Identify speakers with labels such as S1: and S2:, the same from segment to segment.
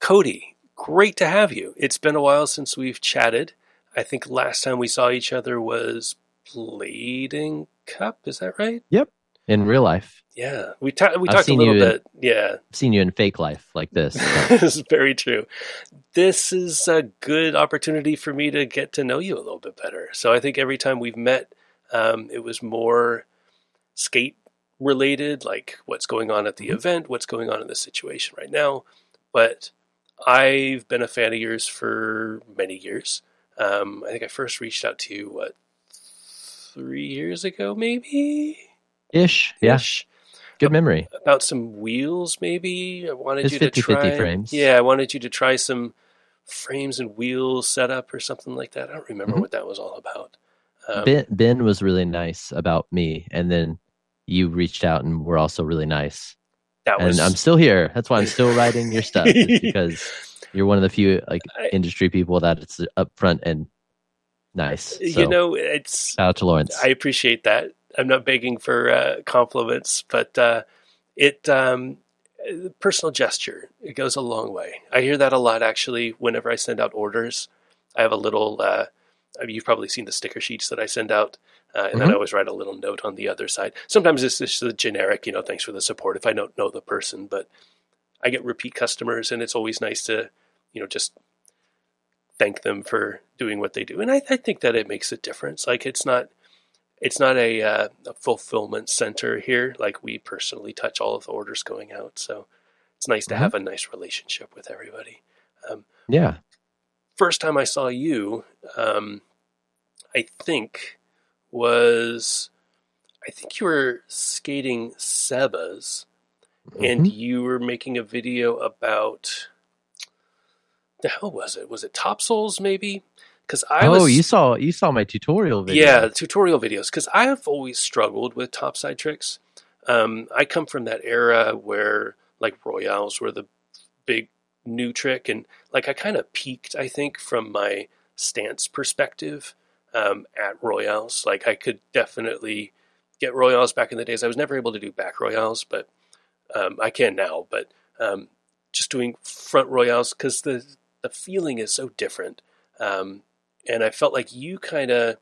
S1: Cody, great to have you. It's been a while since we've chatted. I think last time we saw each other was Blading Cup. Is that right?
S2: Yep. In real life.
S1: Yeah. We talked a little bit. Yeah.
S2: I've seen you in fake life like this.
S1: This is very true. This is a good opportunity for me to get to know you a little bit better. So I think every time we've met, it was more skate related, like what's going on at the event, what's going on in the situation right now. But I've been a fan of yours for many years. I think I first reached out to you, 3 years ago, maybe?
S2: Ish. Yeah. Good memory.
S1: About some wheels, maybe. I wanted you to
S2: 50-50
S1: try
S2: frames.
S1: Yeah, I wanted you to try some frames and wheels setup or something like that. I don't remember what that was all about.
S2: Ben was really nice about me, and then you reached out and were also really nice. And I'm still here. That's why I'm still writing your stuff, because you're one of the few industry people that it's upfront and nice. So,
S1: it's
S2: shout out to Lawrence.
S1: I appreciate that. I'm not begging for compliments, but personal gesture, it goes a long way. I hear that a lot, actually, whenever I send out orders. I have a little, you've probably seen the sticker sheets that I send out, and then I always write a little note on the other side. Sometimes it's just a generic, thanks for the support, if I don't know the person, but I get repeat customers, and it's always nice to, just thank them for doing what they do. And I think that it makes a difference. Like, it's not a fulfillment center here. Like, we personally touch all of the orders going out. So it's nice to have a nice relationship with everybody.
S2: Yeah.
S1: First time I saw you, I think you were skating Seba's, and you were making a video about, the hell was it? Was it Topsols, maybe?
S2: You saw my tutorial video.
S1: Yeah, tutorial videos. Because I have always struggled with topside tricks. I come from that era where Royales were the big new trick, and I kind of peaked, I think, from my stance perspective at Royales. I could definitely get Royales back in the days. I was never able to do back Royales, but I can now. But just doing front Royales, because the feeling is so different. And I felt like you kind of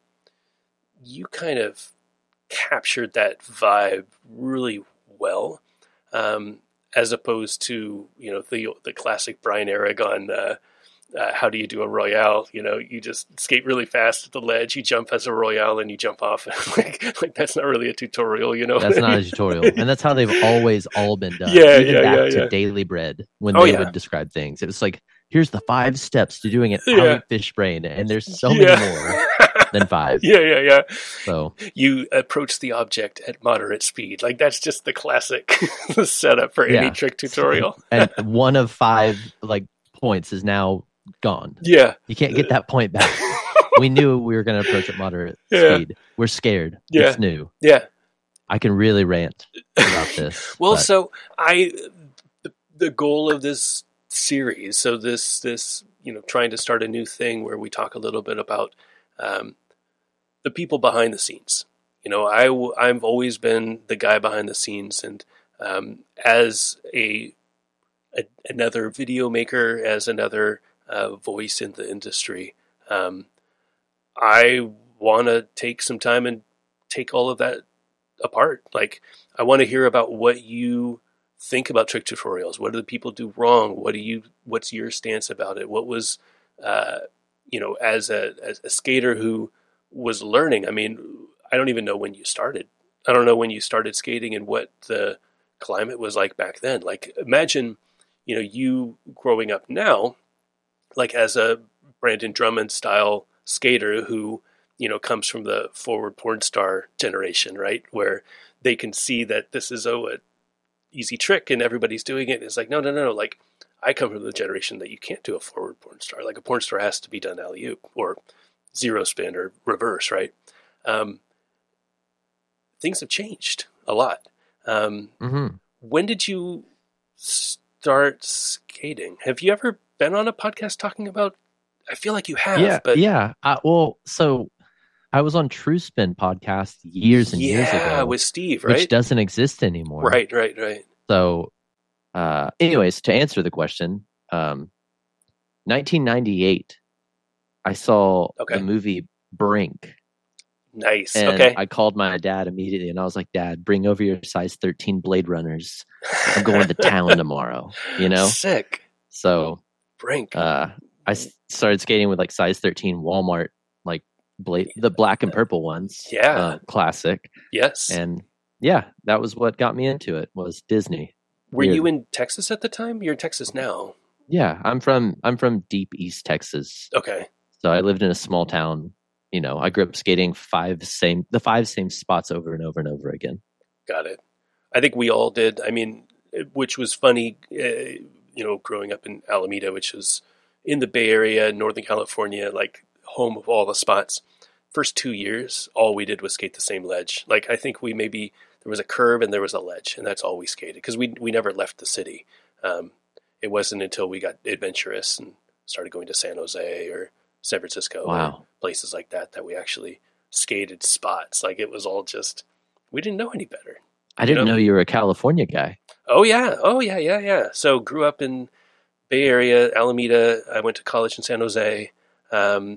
S1: captured that vibe really well, as opposed to the classic Brian Aragon. How do you do a Royale? You just skate really fast at the ledge, you jump as a Royale, and you jump off. like that's not really a tutorial,
S2: That's not a tutorial, and that's how they've always all been done.
S1: Yeah,
S2: Even back to Daily Bread, when they would describe things, it was like, here's the 5 steps to doing it out fish brain, and there's so many more than 5.
S1: Yeah.
S2: So
S1: you approach the object at moderate speed. That's just the classic setup for any trick tutorial.
S2: And one of 5 points is now gone.
S1: Yeah.
S2: You can't get that point back. We knew we were going to approach at moderate speed. We're scared.
S1: Yeah.
S2: It's new.
S1: Yeah.
S2: I can really rant about this.
S1: Well, so the goal of this series, so this trying to start a new thing where we talk a little bit about the people behind the scenes. I've always been the guy behind the scenes, and as another video maker, as another voice in the industry, I want to take some time and take all of that apart. I want to hear about what you think about trick tutorials. What do the people do wrong? What's your stance about it? What was, as a skater who was learning, I don't even know when you started. I don't know when you started skating and what the climate was like back then. Imagine, you growing up now, as a Brandon Drummond style skater who, comes from the forward porn star generation, right? Where they can see that this is a easy trick and everybody's doing it. It's no. I come from the generation that you can't do a forward porn star. A porn star has to be done alley-oop or zero spin or reverse, right? Things have changed a lot. When did you start skating? Have you ever been on a podcast talking about? I feel like you have.
S2: So I was on True Spin podcast years and years ago.
S1: Yeah, with Steve, right?
S2: Which doesn't exist anymore.
S1: Right.
S2: So, anyways, to answer the question, 1998, I saw
S1: Okay.
S2: the movie Brink.
S1: Nice.
S2: And
S1: Okay.
S2: I called my dad immediately and I was like, Dad, bring over your size 13 Blade Runners. I'm going to town tomorrow, you know?
S1: Sick.
S2: So
S1: Brink.
S2: I started skating with like size 13 Walmart, like the black and purple ones.
S1: Yeah.
S2: Classic.
S1: Yes.
S2: And yeah, that was what got me into it, was Disney.
S1: Were you in Texas at the time? You're in Texas now.
S2: Yeah, I'm from deep East Texas.
S1: Okay.
S2: So I lived in a small town. You know, I grew up skating the 5 same spots over and over and over again.
S1: Got it. I think we all did. I mean, which was funny, growing up in Alameda, which was in the Bay Area, Northern California, like home of all the spots. First 2 years, all we did was skate the same ledge. Like, I think there was a curve and there was a ledge, and that's all we skated because we never left the city. It wasn't until we got adventurous and started going to San Jose or San Francisco, or places like that we actually skated spots. Like, it was all just, we didn't know any better.
S2: I didn't know you were a California guy.
S1: Oh yeah. So grew up in Bay Area, Alameda. I went to college in San Jose, and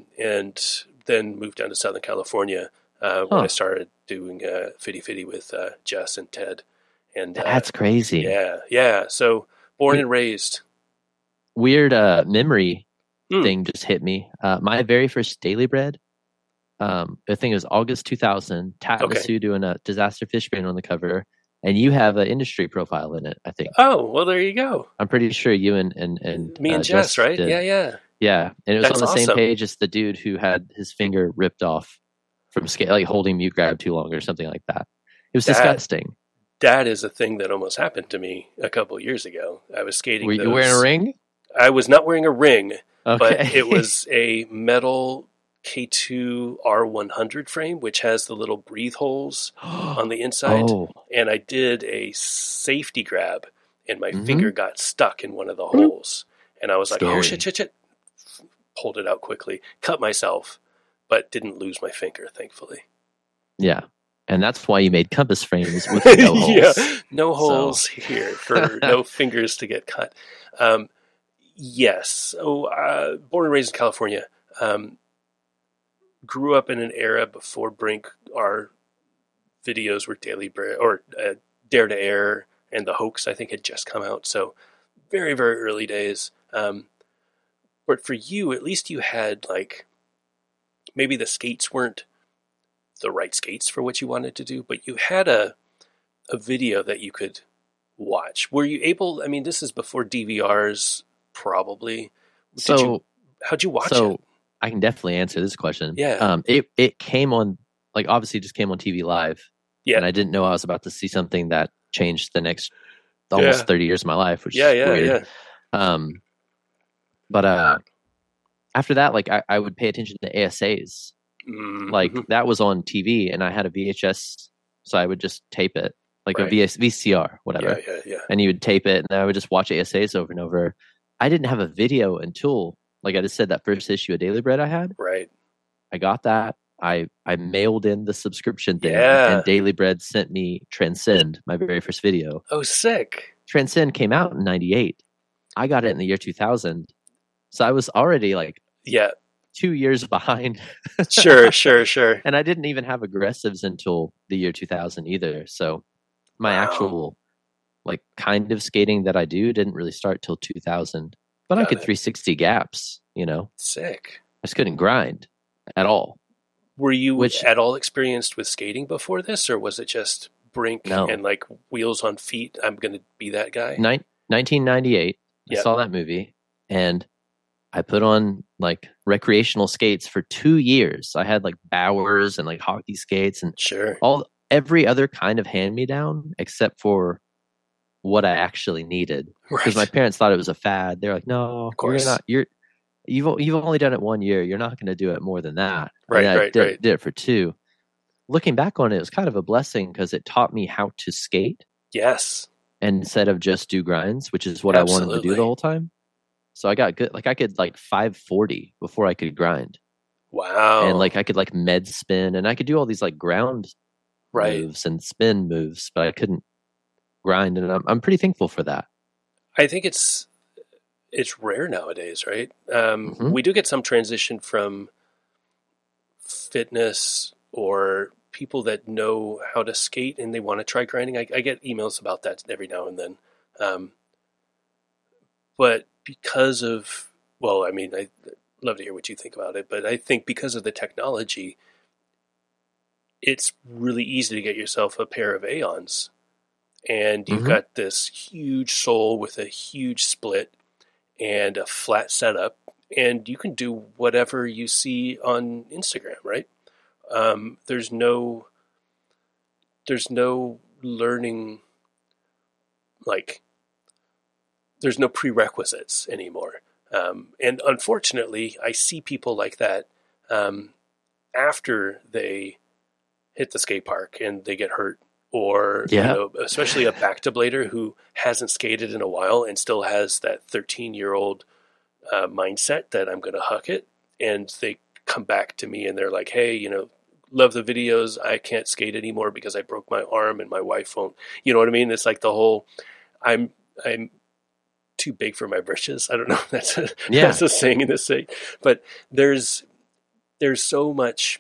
S1: then moved down to Southern California when I started doing Fitty Fitty with Jess and Ted. And
S2: that's crazy.
S1: Yeah. So born and raised.
S2: Weird memory thing just hit me. My very first Daily Bread, I think it was August 2000, Tat Masu doing a Disaster Fishbrain on the cover, and you have an industry profile in it, I think.
S1: Oh, well, there you go.
S2: I'm pretty sure you and
S1: me and Jess, right?
S2: did. Yeah, and it was on the same page as the dude who had his finger ripped off from like holding mute grab too long or something like that. It was disgusting.
S1: That is a thing that almost happened to me a couple of years ago. I was skating.
S2: Were you wearing a ring?
S1: I was not wearing a ring,
S2: okay.
S1: But it was a metal K2 R100 frame, which has the little breathe holes on the inside. And I did a safety grab, and my finger got stuck in one of the holes. And I was like, oh, shit. Pulled it out quickly, cut myself, but didn't lose my finger, thankfully.
S2: Yeah. And that's why you made compass frames with no holes.
S1: Yeah, no holes here for no fingers to get cut. Yes. So, born and raised in California. Grew up in an era before Brink. Our videos were Daily Bread or Dare to Air, and The Hoax, I think, had just come out. So very, very early days. But for you, at least you had, like, maybe the skates weren't the right skates for what you wanted to do, but you had a video that you could watch. Were you able, I mean, this is before DVRs, probably. How'd you watch it?
S2: I can definitely answer this question.
S1: Yeah.
S2: It came on, like, obviously just came on TV Live.
S1: Yeah.
S2: And I didn't know I was about to see something that changed the next almost 30 years of my life, which is weird. But after that, like, I would pay attention to ASAs. Like, that was on TV, and I had a VHS, so I would just tape it, like a VCR, whatever.
S1: Yeah.
S2: And you would tape it, and I would just watch ASAs over and over. I didn't have a video until, like I just said, that first issue of Daily Bread I had.
S1: Right.
S2: I got that. I mailed in the subscription thing, and Daily Bread sent me Transcend, my very first video.
S1: Oh, sick.
S2: Transcend came out in 98. I got it in the year 2000. So I was already, like, 2 years behind.
S1: Sure.
S2: And I didn't even have aggressives until the year 2000 either. So my actual, like, kind of skating that I do didn't really start till 2000. But I could 360 gaps, you know.
S1: Sick.
S2: I just couldn't grind at all.
S1: Were you at all experienced with skating before this, or was it just Brink and, like, wheels on feet? I'm going to be that guy.
S2: 1998. I saw that movie, and I put on, like, recreational skates for 2 years. I had, like, Bowers and, like, hockey skates and every other kind of hand-me-down except for what I actually needed. Because my parents thought it was a fad. They're like, no, you've only done it 1 year. You're not going to do it more than that. I did it for 2. Looking back on it, it was kind of a blessing because it taught me how to skate.
S1: Yes.
S2: Instead of just do grinds, which is what I wanted to do the whole time. So I got good. Like, I could, like, 540 before I could grind.
S1: Wow.
S2: And, like, I could, like, med spin, and I could do all these, like, ground moves and spin moves, but I couldn't grind, and I'm pretty thankful for that.
S1: I think it's it's rare nowadays, right? We do get some transition from fitness or people that know how to skate and they want to try grinding. I get emails about that every now and then. But because of, well, I mean, I'd love to hear what you think about it, but I think because of the technology, it's really easy to get yourself a pair of Aeons. And you've got this huge sole with a huge split and a flat setup, and you can do whatever you see on Instagram, right? There's no learning, like, there's no prerequisites anymore. And unfortunately, I see people like that after they hit the skate park and they get hurt, or especially a back-to-blader who hasn't skated in a while and still has that 13-year-old mindset that I'm going to huck it, and they come back to me and they're like, hey, love the videos. I can't skate anymore because I broke my arm and my wife won't. You know what I mean? It's like the whole, I'm too big for my britches. I don't know if that's a saying in this thing, but there's so much.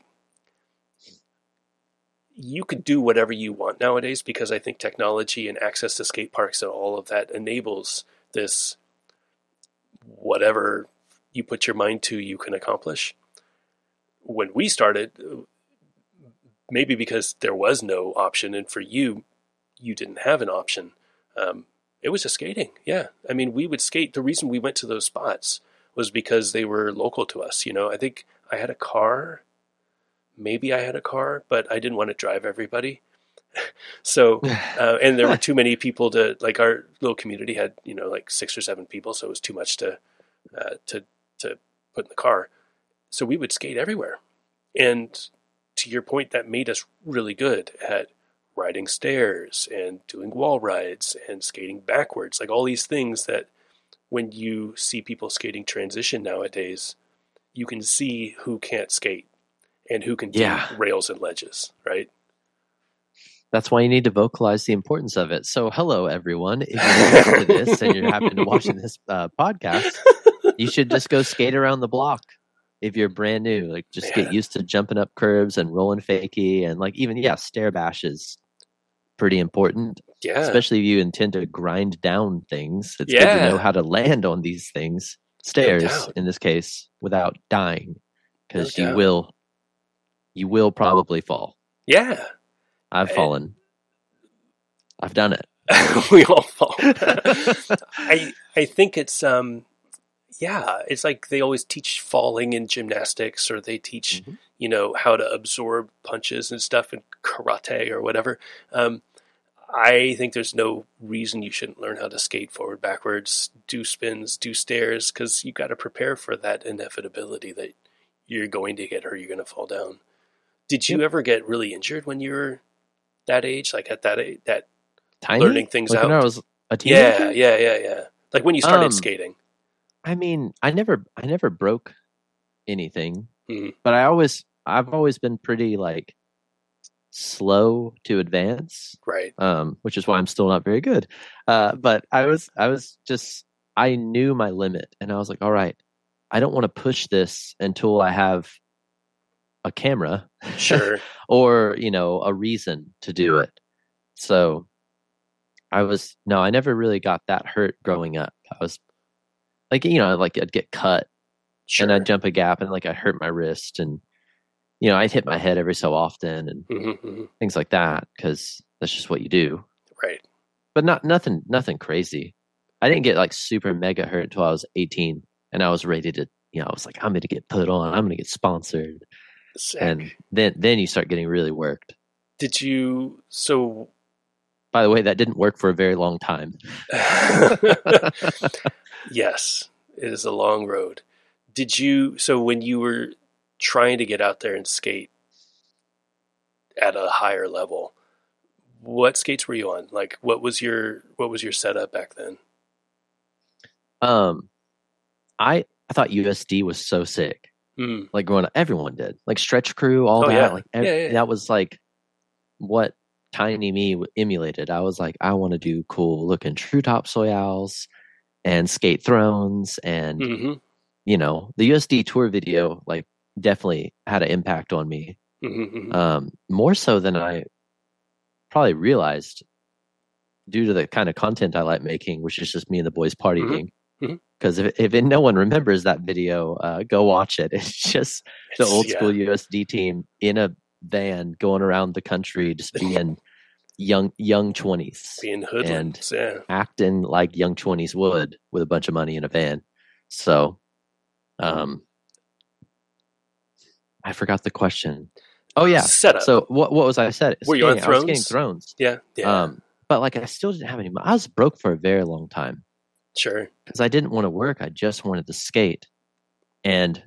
S1: You could do whatever you want nowadays because I think technology and access to skate parks and all of that enables this, whatever you put your mind to, you can accomplish. When we started, maybe because there was no option, and for you didn't have an option. It was just skating. Yeah. I mean, we would skate. The reason we went to those spots was because they were local to us. I think I had a car. Maybe I had a car, but I didn't want to drive everybody. So, and there were too many people to, like, our little community had, like 6 or 7 people. So it was too much to put in the car. So we would skate everywhere. And to your point, that made us really good at riding stairs and doing wall rides and skating backwards. Like all these things that when you see people skating transition nowadays, you can see who can't skate and who can do rails and ledges, right?
S2: That's why you need to vocalize the importance of it. So, hello, everyone. If you're listening to this and you're happening to watching this podcast, you should just go skate around the block. If you're brand new, like just get used to jumping up curbs and rolling fakie, and like even stair bash is pretty important. Yeah, especially if you intend to grind down things. It's good to know how to land on these things, stairs in this case, without dying, because you will probably fall.
S1: Yeah,
S2: I've fallen. I've done it.
S1: We all fall. I think it's it's like they always teach falling in gymnastics, or they teach how to absorb punches and stuff in karate or whatever. I think there's no reason you shouldn't learn how to skate forward, backwards, do spins, do stairs, because you got to prepare for that inevitability that you're going to get hurt, you're going to fall down. Did you ever get really injured when you were that age, like at that age, that
S2: tiny?
S1: Learning things out?
S2: When I was a teenager?
S1: Yeah. Like when you started skating.
S2: I mean, I never broke anything, but I've always been pretty like slow to advance,
S1: right?
S2: Which is why I'm still not very good. But I knew my limit, and I was like, all right, I don't want to push this until I have a camera,
S1: sure,
S2: or a reason to do it. So I never really got that hurt growing up. I was like, like I'd get cut, and I'd jump a gap, and like I hurt my wrist, and I'd hit my head every so often, and things like that, because that's just what you do,
S1: right?
S2: But nothing crazy. I didn't get like super mega hurt until I was 18, and I was ready to, I was like, I'm going to get put on, I'm going to get sponsored. Sick. And then you start getting really worked.
S1: Did you? So,
S2: by the way, that didn't work for a very long time.
S1: Yes, it is a long road. Did you? So when you were trying to get out there and skate at a higher level, what skates were you on? Like, what was your setup back then?
S2: I thought USD was so sick. Like growing up, everyone did. Like Stretch Crew, all that. Yeah. Like that was like what tiny me emulated. I was like, I want to do cool looking true top soyals and Skate Thrones, and you know, the USD tour video like definitely had an impact on me. More so than I probably realized, due to the kind of content I like making, which is just me and the boys partying. Because if no one remembers that video, go watch it. It's just the old school USD team in a van going around the country, just being young 20s,
S1: being hoodlums, and
S2: acting like young 20s would, with a bunch of money in a van. So, I forgot the question. Oh yeah,
S1: setup.
S2: So what was I said?
S1: Were you on Thrones?
S2: I was getting Thrones.
S1: Yeah.
S2: But like I still didn't have any money. I was broke for a very long time.
S1: Sure.
S2: Because I didn't want to work. I just wanted to skate. And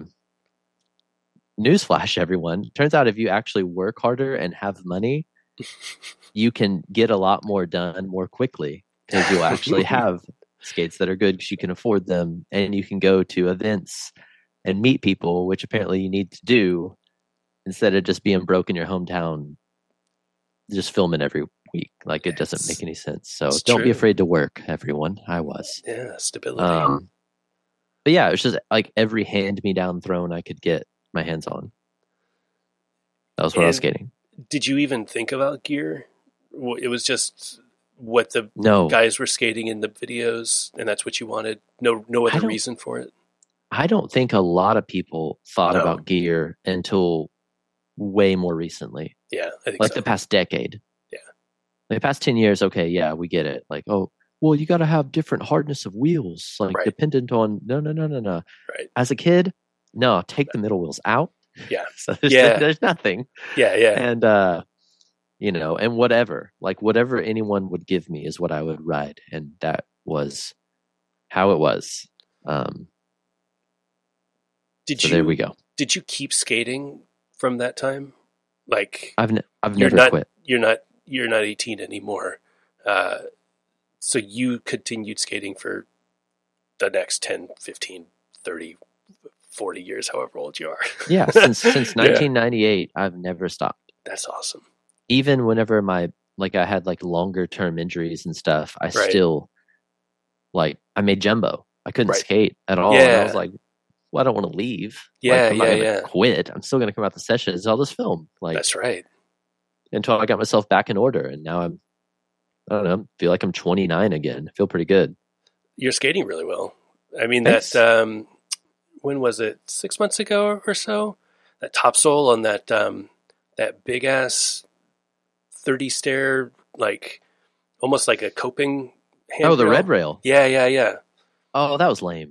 S2: newsflash, everyone. Turns out if you actually work harder and have money, you can get a lot more done more quickly, because you'll actually have skates that are good because you can afford them, and you can go to events and meet people, which apparently you need to do, instead of just being broke in your hometown, just filming every week. Like, it doesn't make any sense. So don't be afraid to work, everyone. I was.
S1: Yeah, stability.
S2: But yeah, it was just like every hand-me-down throne I could get my hands on. That was when I was skating.
S1: Did you even think about gear? It was just what the guys were skating in the videos, and that's what you wanted? No other reason for it?
S2: I don't think a lot of people thought about gear until way more recently.
S1: Yeah, I think
S2: like the past decade.
S1: Yeah.
S2: The past 10 years, okay, yeah, we get it. Like, oh, well, you got to have different hardness of wheels, like dependent on, no.
S1: Right.
S2: As a kid, no, take the middle wheels out.
S1: Yeah.
S2: So there's nothing.
S1: Yeah.
S2: And, you know, and whatever anyone would give me is what I would ride. And that was how it was. There we go.
S1: Did you keep skating from that time? Like,
S2: I've never quit.
S1: You're not 18 anymore. So you continued skating for the next 10, 15, 30, 40 years, however old you are.
S2: Yeah, since 1998, I've never stopped.
S1: That's awesome.
S2: Even whenever I had like longer term injuries and stuff, I still, like, I made jumbo. I couldn't skate at all.
S1: Yeah.
S2: And I was like, well, I don't want to leave. I'm not gonna quit. I'm still going to come out the sessions. I'll just film. Like,
S1: that's right.
S2: Until I got myself back in order, and now I don't know, feel like I'm 29 again. I feel pretty good.
S1: You're skating really well. I mean,
S2: Thanks.
S1: that when was it? 6 months ago or so? That topsoul on that big ass 30 stair, like almost like a coping handrail.
S2: Oh, the red rail.
S1: Yeah.
S2: Oh, that was lame.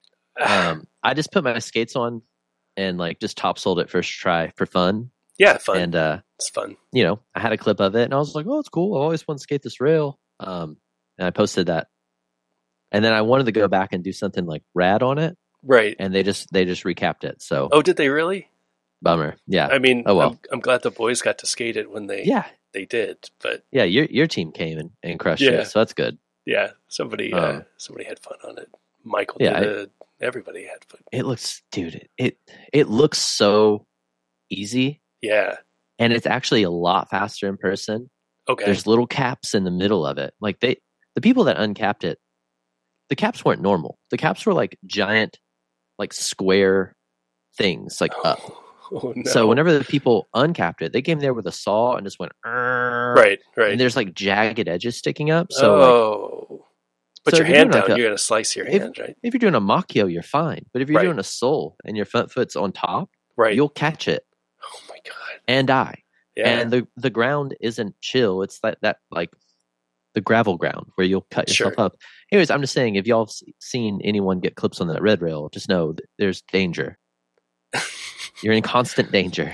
S2: I just put my skates on and like just topsoiled it first try for fun.
S1: Yeah, fun.
S2: And
S1: it's fun.
S2: You know, I had a clip of it and I was like, oh, it's cool. I always want to skate this rail. And I posted that. And then I wanted to go back and do something like rad on it.
S1: Right.
S2: And they just recapped it. So
S1: did they really?
S2: Bummer. Yeah.
S1: I mean,
S2: oh well.
S1: I'm glad the boys got to skate it when they did. But
S2: yeah, your team came and crushed it, so that's good.
S1: Yeah, somebody had fun on it. Michael did. Everybody had fun.
S2: It looks, dude. It looks so easy.
S1: Yeah,
S2: and it's actually a lot faster in person.
S1: Okay.
S2: There's little caps in the middle of it. Like the people that uncapped it, the caps weren't normal. The caps were like giant, like square things, like up.
S1: Oh, no.
S2: So whenever the people uncapped it, they came there with a saw and just went
S1: right.
S2: And there's like jagged edges sticking up. So
S1: put your hand down, you're gonna slice your hand, right?
S2: If you're doing a Machio, you're fine. But if you're doing a sole and your front foot's on top, you'll catch it.
S1: Oh my god!
S2: And die.
S1: Yeah.
S2: And the ground isn't chill. It's that like the gravel ground where you'll cut yourself up. Anyways, I'm just saying, if y'all have seen anyone get clips on that red rail, just know there's danger. You're in constant danger.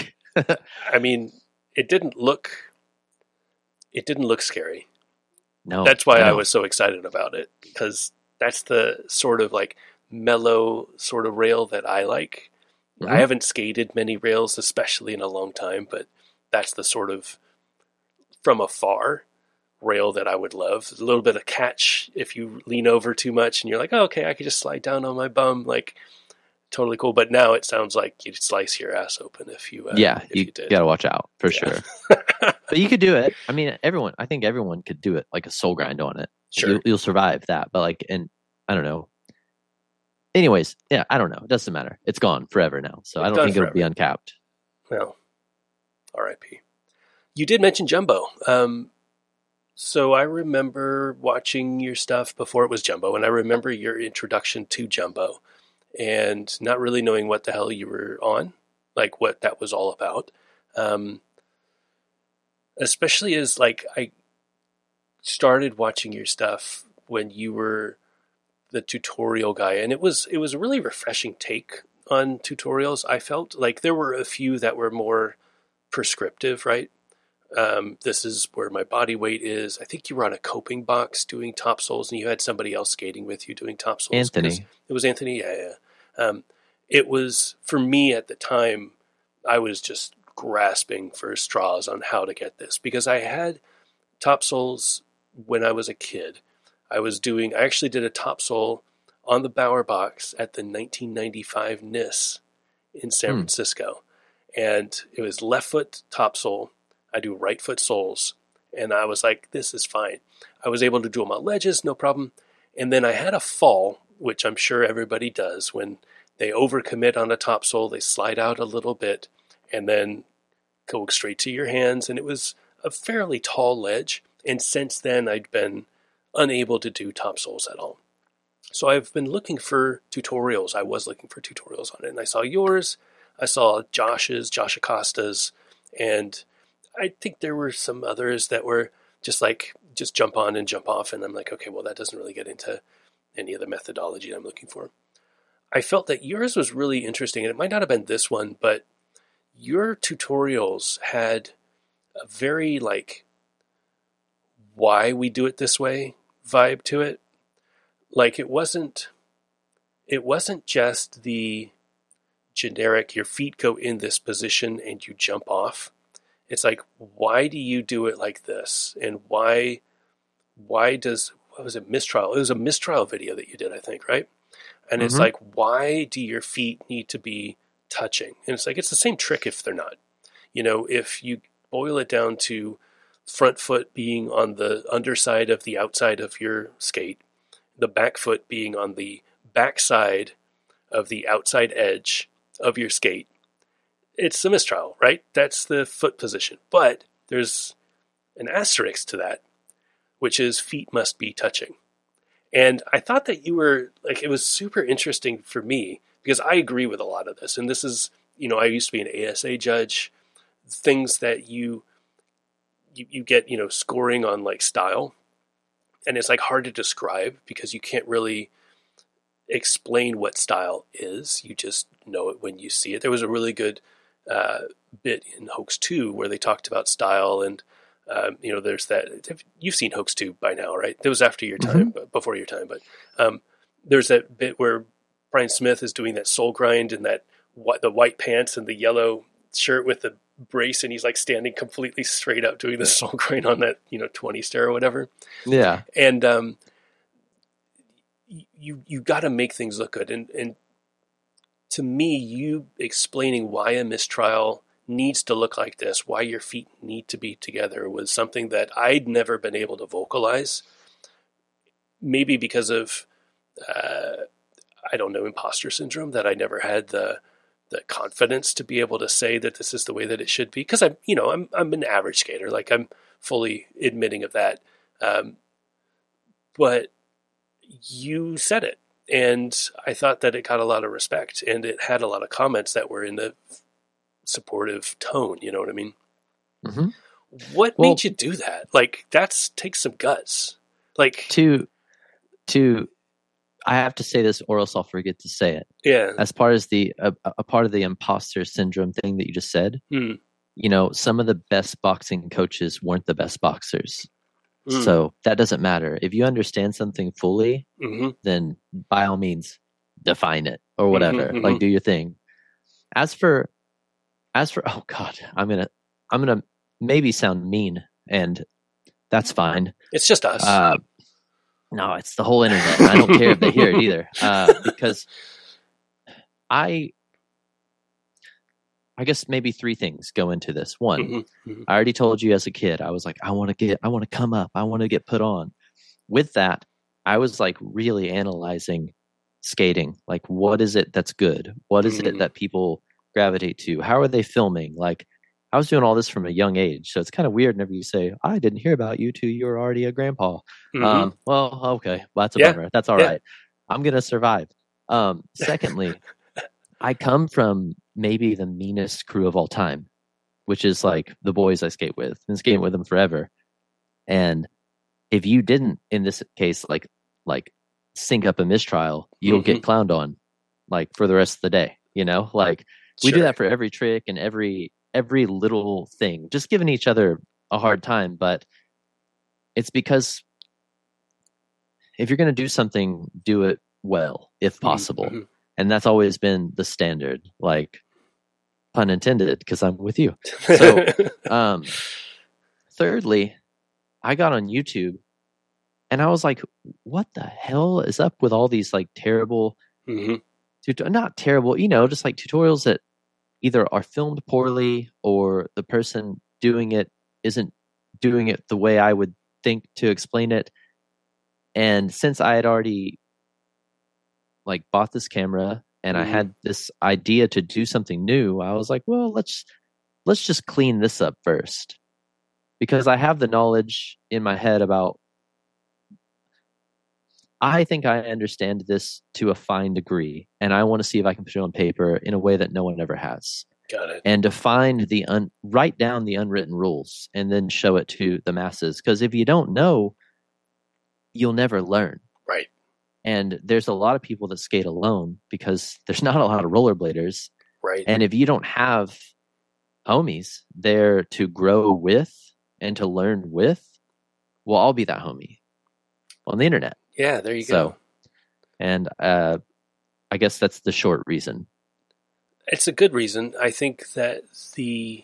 S1: I mean, it didn't look scary.
S2: No,
S1: that's why I was so excited about it, because that's the sort of like mellow sort of rail that I like. Mm-hmm. I haven't skated many rails, especially in a long time, but that's the sort of from afar rail that I would love. There's a little bit of catch if you lean over too much and you're like, oh, okay, I could just slide down on my bum. Like, totally cool. But now it sounds like you'd slice your ass open if you you did.
S2: Gotta watch out for sure. But you could do it. I mean, I think everyone could do it, like a soul grind on it.
S1: Sure.
S2: You'll survive that. But like, and I don't know. Anyways, yeah, I don't know. It doesn't matter. It's gone forever now. So I don't think it'll be uncapped.
S1: Well, R.I.P. You did mention Jumbo. So I remember watching your stuff before it was Jumbo, and I remember your introduction to Jumbo and not really knowing what the hell you were on, like what that was all about. Especially as like I started watching your stuff when you were the tutorial guy, and it was a really refreshing take on tutorials. I felt like there were a few that were more prescriptive, right? This is where my body weight is. I think you were on a coping box doing top soles, and you had somebody else skating with you doing top soles.
S2: Anthony.
S1: It was Anthony, yeah. It was, for me at the time, I was just grasping for straws on how to get this, because I had top soles when I was a kid. I actually did a top sole on the Bauer box at the 1995 NIS in San Francisco. And it was left foot top sole. I do right foot soles. And I was like, this is fine. I was able to do them on ledges, no problem. And then I had a fall, which I'm sure everybody does. When they overcommit on a top sole, they slide out a little bit and then go straight to your hands. And it was a fairly tall ledge. And since then, I'd been unable to do top soles at all. So I've been looking for tutorials. I was looking for tutorials on it. And I saw yours. I saw Josh Acosta's. And I think there were some others that were just jump on and jump off. And I'm like, okay, well, that doesn't really get into any of the methodology I'm looking for. I felt that yours was really interesting. And it might not have been this one, but your tutorials had a very why we do it this way vibe to it. Like it wasn't just the generic, your feet go in this position and you jump off. It's like, why do you do it like this? And why does, what was it, mistrial? It was a mistrial video that you did, I think, right? And it's like, why do your feet need to be touching? And it's like, it's the same trick if they're not. If you boil it down to front foot being on the underside of the outside of your skate, the back foot being on the backside of the outside edge of your skate, it's a mistrial, right? That's the foot position. But there's an asterisk to that, which is feet must be touching. And I thought that you were it was super interesting for me because I agree with a lot of this. And this is, I used to be an ASA judge, things that you get, scoring on style. And it's hard to describe because you can't really explain what style is. You just know it when you see it. There was a really good bit in Hoax 2 where they talked about style and, there's that. You've seen Hoax 2 by now, right? That was after your time, before your time. But there's that bit where Brian Smith is doing that soul grind and the white pants and the yellow shirt with the brace, and he's standing completely straight up doing the soul grind on that 20 stair or whatever.
S2: Yeah.
S1: And you got to make things look good. And to me, you explaining why a mistrial needs to look like this, why your feet need to be together, was something that I'd never been able to vocalize. Maybe because of I don't know, imposter syndrome, that I never had the confidence to be able to say that this is the way that it should be. Because I'm an average skater. I'm fully admitting of that. But you said it, and I thought that it got a lot of respect, and it had a lot of comments that were in the supportive tone. You know what I mean?
S2: Mm-hmm.
S1: What made you do that? Takes some guts.
S2: I have to say this, or else I'll forget to say it.
S1: Yeah.
S2: As part of the a part of the imposter syndrome thing that you just said, some of the best boxing coaches weren't the best boxers. So that doesn't matter. If you understand something fully, then by all means define it or whatever. Do your thing. As for oh God, I'm gonna maybe sound mean, and that's fine.
S1: It's just us.
S2: No, it's the whole internet. I don't care if they hear it either. Because I guess maybe three things go into this. One, I already told you as a kid, I was like, I want to come up. I want to get put on. with that, I was like really analyzing skating. Like, what is it that's good? What is it that people gravitate to? How are they filming? Like, I was doing all this from a young age. So it's kind of weird whenever you say, I didn't hear about you till you were already a grandpa. Well, okay. Well, that's a bummer. That's all right. I'm going to survive. Secondly, I come from maybe the meanest crew of all time, which is like the boys I skate with. Been skating with them forever. And if you didn't, in this case, like sync up a mistrial, you'll get clowned on like for the rest of the day. You know, like we do that for every trick and every little thing, just giving each other a hard time. But it's because if you're going to do something, do it well, if possible. And that's always been the standard, like pun intended, because I'm with you. So, thirdly, I got on YouTube and I was like, what the hell is up with all these like terrible, not terrible, you know, just like tutorials that either are filmed poorly or the person doing it isn't doing it the way I would think to explain it. And since I had already like bought this camera and I had this idea to do something new, I was like, well, let's just clean this up first, because I have the knowledge in my head about, I think I understand this to a fine degree, and I want to see if I can put it on paper in a way that no one ever has.
S1: Got it.
S2: And define write down the unwritten rules and then show it to the masses. Because if you don't know, you'll never learn.
S1: Right.
S2: And there's a lot of people that skate alone because there's not a lot of rollerbladers.
S1: Right.
S2: And if you don't have homies there to grow with and to learn with, well, I'll be that homie on the internet.
S1: Yeah, there you go.
S2: And I guess that's the short reason.
S1: It's a good reason. I think that the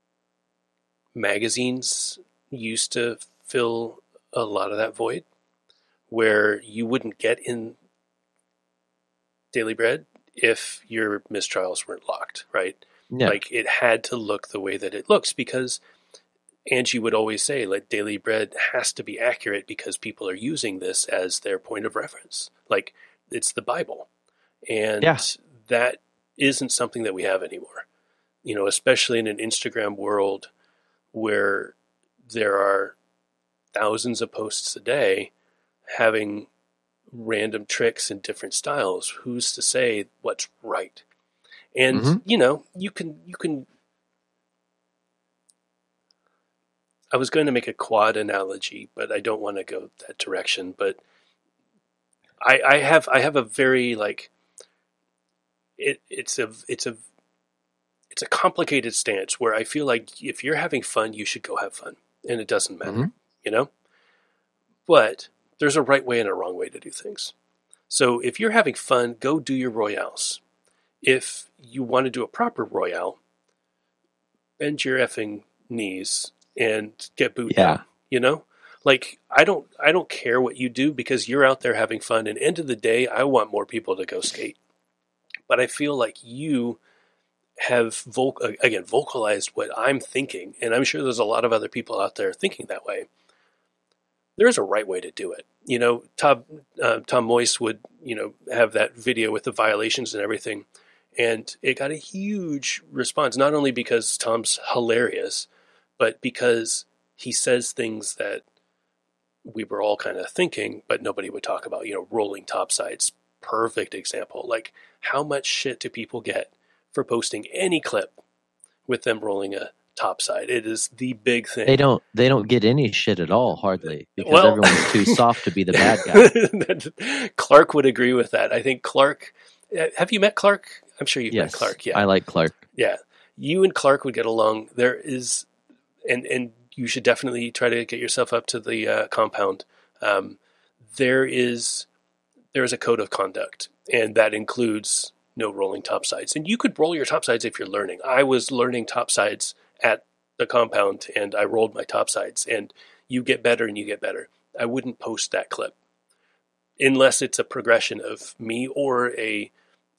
S1: magazines used to fill a lot of that void, where you wouldn't get in Daily Bread if your mistrials weren't locked, right?
S2: Yeah.
S1: Like, it had to look the way that it looks, because Angie would always say, like, Daily Bread has to be accurate because people are using this as their point of reference. Like, it's the Bible. And that isn't something that we have anymore. You know, especially in an Instagram world where there are thousands of posts a day having random tricks in different styles. Who's to say what's right? And, you know, you can, I was going to make a quad analogy, but I don't want to go that direction. But I have a very, like, it's a complicated stance where I feel like if you're having fun, you should go have fun, and it doesn't matter, you know? But there's a right way and a wrong way to do things. So if you're having fun, go do your royales. If you want to do a proper royale, bend your effing knees and get booed down, you know? Like, I don't care what you do, because you're out there having fun, and end of the day, I want more people to go skate. But I feel like you have vocalized what I'm thinking, and I'm sure there's a lot of other people out there thinking that way. There's a right way to do it. You know, Tom Moyes would, you know, have that video with the violations and everything, and it got a huge response, not only because Tom's hilarious, but because he says things that we were all kind of thinking, but nobody would talk about. You know, rolling topsides, perfect example. Like, how much shit do people get for posting any clip with them rolling a topside? It is the big thing.
S2: They don't get any shit at all, hardly, because everyone's too soft to be the bad guy.
S1: Clark would agree with that. I think Clark, have you met Clark? I'm sure you've met Clark. Yeah,
S2: I like Clark.
S1: Yeah, you and Clark would get along. There is, and you should definitely try to get yourself up to the compound. There is a code of conduct, and that includes no rolling topsides. And you could roll your topsides if you're learning. I was learning topsides at the compound, and I rolled my topsides, and you get better and you get better. I wouldn't post that clip unless it's a progression of me or a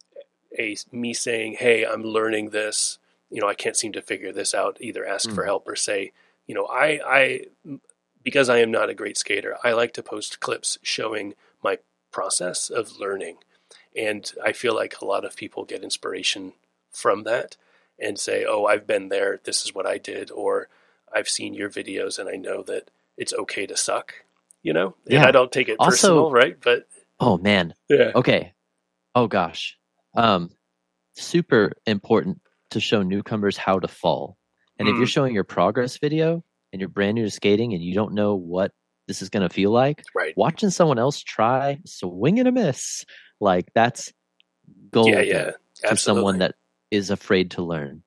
S1: me saying, hey, I'm learning this. You know, I can't seem to figure this out. Either ask for help or say, you know, because I am not a great skater, I like to post clips showing my process of learning. And I feel like a lot of people get inspiration from that and say, oh, I've been there, this is what I did, or I've seen your videos and I know that it's okay to suck, you know? And
S2: Yeah.
S1: I don't take it personal, right? But
S2: oh man.
S1: yeah.
S2: Okay. Oh gosh. Super important to show newcomers how to fall. And if you're showing your progress video and you're brand new to skating and you don't know what this is going to feel like,
S1: right,
S2: watching someone else try swing and a miss, like that's golden to someone that is afraid to learn.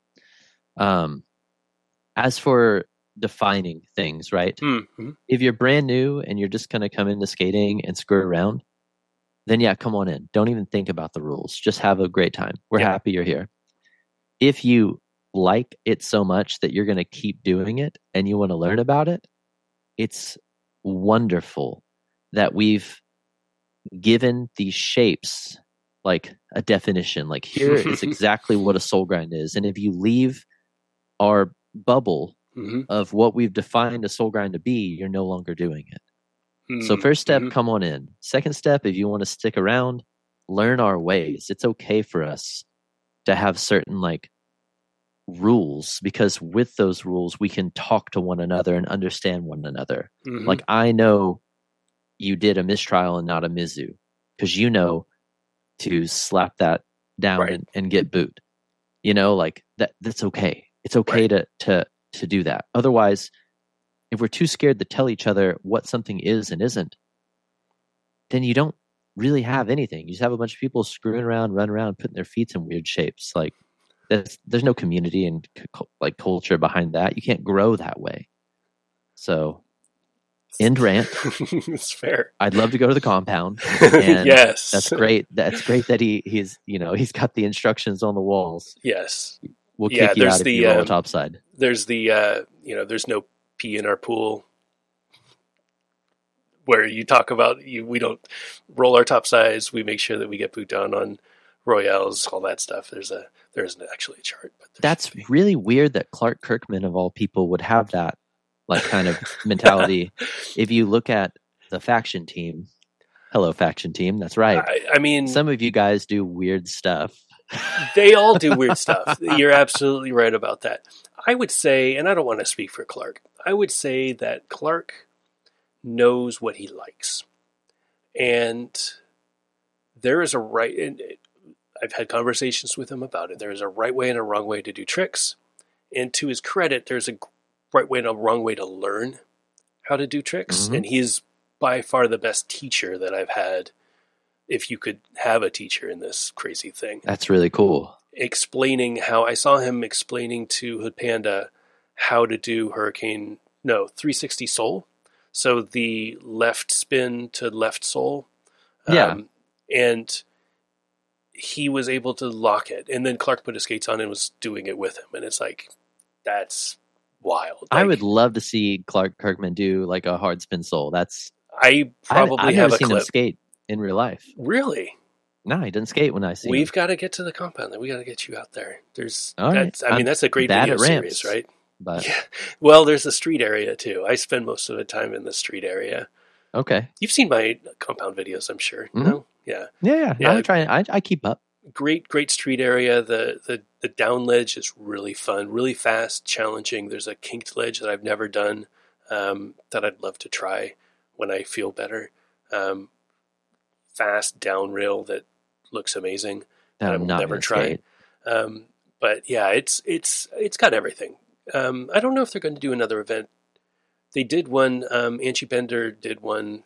S2: As for defining things, right?
S1: Mm-hmm.
S2: If you're brand new and you're just going to come into skating and screw around, then yeah, come on in. Don't even think about the rules. Just have a great time. We're happy you're here. If you like it so much that you're going to keep doing it and you want to learn about it, it's wonderful that we've given these shapes like a definition. Like here is exactly what a soul grind is. And if you leave our bubble of what we've defined a soul grind to be, you're no longer doing it. So first step, come on in. Second step, if you want to stick around, learn our ways. It's okay for us to have certain like rules, because with those rules, we can talk to one another and understand one another. Like I know you did a mistrial and not a Mizu because you know to slap that down and get boot. You know, like that's okay. It's okay to do that. Otherwise, if we're too scared to tell each other what something is and isn't, then you don't really have anything. You just have a bunch of people screwing around, running around, putting their feet in weird shapes. Like there's no community and like culture behind that. You can't grow that way. So, end rant.
S1: It's fair.
S2: I'd love to go to the compound. And
S1: yes,
S2: that's great. That's great that he's got the instructions on the walls.
S1: Yes,
S2: we'll kick you out if you roll topside.
S1: There's the there's no pee in our pool, where you talk about we don't roll our top sides. We make sure that we get boot down on royales, all that stuff. There isn't actually a chart, but
S2: that's really weird that Clark Kirkman of all people would have that like kind of mentality. If you look at the faction team, hello faction team, that's right.
S1: I mean,
S2: some of you guys do weird stuff.
S1: They all do weird stuff. You're absolutely right about that. I would say, and I don't want to speak for Clark, I would say that Clark knows what he likes. And there is a right, and I've had conversations with him about it. There is a right way and a wrong way to do tricks. And to his credit, there's a right way and a wrong way to learn how to do tricks. And he's by far the best teacher that I've had, if you could have a teacher in this crazy thing.
S2: That's really cool.
S1: Explaining how, I saw him explaining to Hood Panda how to do 360 soul. So the left spin to left soul. And he was able to lock it. And then Clark put his skates on and was doing it with him. And it's like, that's wild.
S2: I would love to see Clark Kirkman do like a hard spin soul.
S1: I've
S2: never seen him skate in real life.
S1: Really?
S2: No, he didn't skate when I see him.
S1: We've got to get to the compound. We got to get you out there. That's a great
S2: video
S1: series, right?
S2: But
S1: yeah. Well, there's the street area too. I spend most of the time in the street area.
S2: Okay.
S1: You've seen my compound videos, I'm sure. No? Yeah.
S2: Yeah. I keep up.
S1: Great street area. The down ledge is really fun, really fast, challenging. There's a kinked ledge that I've never done that I'd love to try when I feel better. Fast down rail that looks amazing that I will never try. But yeah, it's got everything. I don't know if they're going to do another event. They did one. Angie Bender did one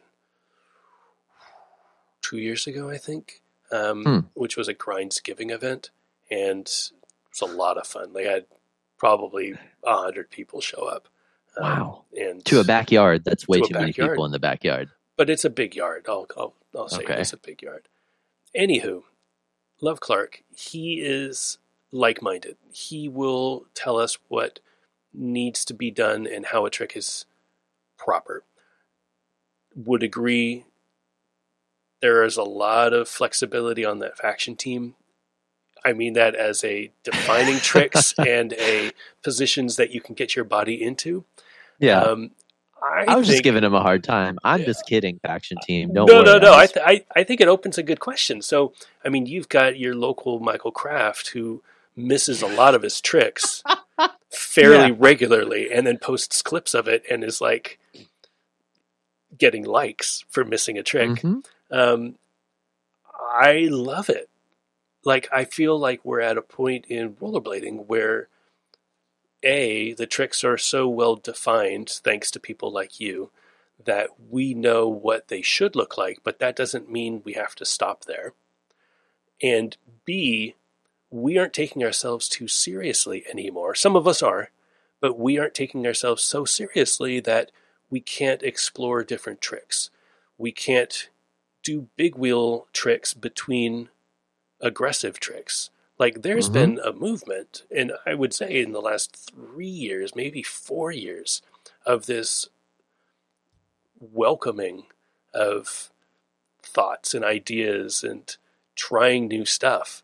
S1: 2 years ago, I think, which was a Grindsgiving event, and it was a lot of fun. They had probably 100 people show up.
S2: Wow! And to a backyard, that's way too many people in the backyard.
S1: But it's a big yard. I'll say it's a big yard. Anywho, love Clark. He is like-minded. He will tell us what needs to be done and how a trick is proper. Would agree. There is a lot of flexibility on that faction team. I mean that as a defining tricks and a positions that you can get your body into.
S2: Yeah. I was just giving him a hard time. I'm just kidding, Faction Team. Don't
S1: worry.
S2: No.
S1: I think it opens a good question. So, I mean, you've got your local Michael Kraft who misses a lot of his tricks fairly regularly and then posts clips of it and is like getting likes for missing a trick. Mm-hmm. I love it. Like, I feel like we're at a point in rollerblading where the tricks are so well defined, thanks to people like you, that we know what they should look like, but that doesn't mean we have to stop there. And B, we aren't taking ourselves too seriously anymore. Some of us are, but we aren't taking ourselves so seriously that we can't explore different tricks. We can't do big wheel tricks between aggressive tricks. Like, there's been a movement, and I would say in the last 3 years, maybe 4 years, of this welcoming of thoughts and ideas and trying new stuff.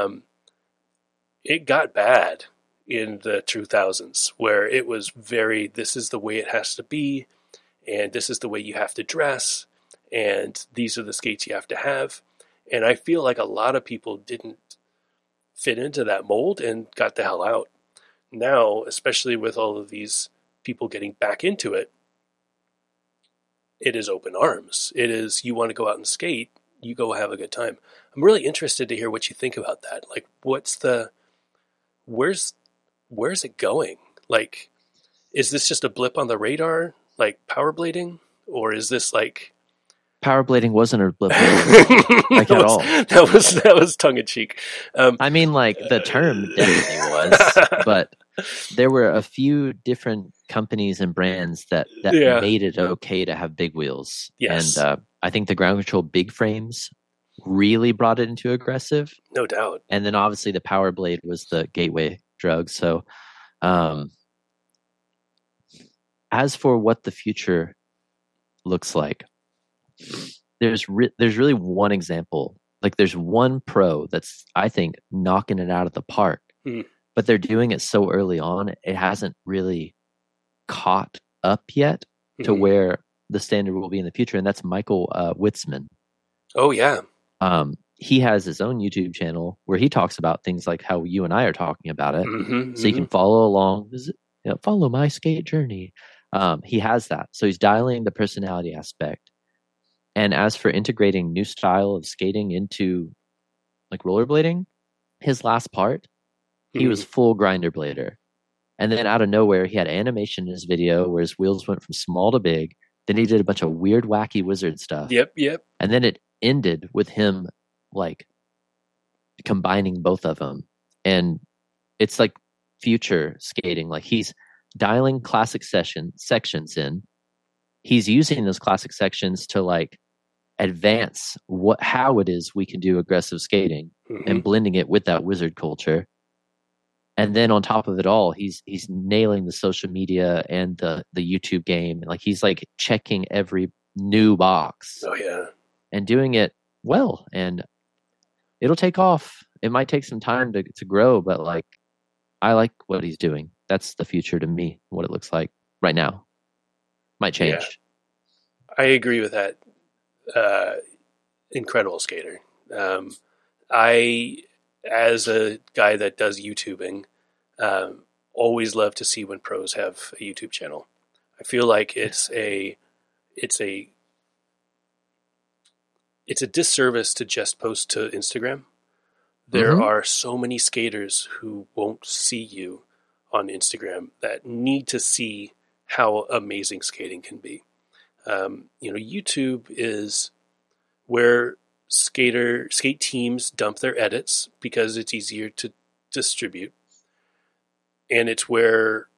S1: It got bad in the 2000s, where it was very, this is the way it has to be, and this is the way you have to dress, and these are the skates you have to have. And I feel like a lot of people didn't fit into that mold and got the hell out. Now, especially with all of these people getting back into it, it is open arms. It is, you want to go out and skate, you go have a good time. I'm really interested to hear what you think about that. Like, where's it going? Like, is this just a blip on the radar, like power blading? Or is this like...
S2: Power blading wasn't a blip like at all.
S1: That was tongue in cheek.
S2: I mean, like, the term definitely was, but there were a few different companies and brands that made it okay to have big wheels.
S1: Yes.
S2: And I think the ground control big frames really brought it into aggressive.
S1: No doubt.
S2: And then obviously the power blade was the gateway drug. So as for what the future looks like, there's really one example. Like, there's one pro that's, I think, knocking it out of the park, but they're doing it so early on, it hasn't really caught up yet to where the standard will be in the future. And that's Michael Witzman.
S1: Oh yeah.
S2: He has his own YouTube channel where he talks about things like how you and I are talking about it. So you can follow along, follow my skate journey. He has that. So he's dialing the personality aspect. And as for integrating new style of skating into like rollerblading, his last part, he was full grinder blader. And then out of nowhere, he had animation in his video where his wheels went from small to big. Then he did a bunch of weird, wacky wizard stuff.
S1: Yep.
S2: And then it ended with him like combining both of them. And it's like future skating. Like, he's dialing classic sections in. He's using those classic sections to like advance how it is we can do aggressive skating and blending it with that wizard culture. And then on top of it all, he's nailing the social media and the YouTube game. Like, he's like checking every new box.
S1: Oh yeah.
S2: And doing it well, and it'll take off. It might take some time to grow, but like, I like what he's doing. That's the future to me, what it looks like right now. Might change.
S1: Yeah. I agree with that. Incredible skater. I, as a guy that does YouTubing, always love to see when pros have a YouTube channel. I feel like it's a disservice to just post to Instagram. There are so many skaters who won't see you on Instagram that need to see how amazing skating can be. YouTube is where skate teams dump their edits because it's easier to distribute. And it's where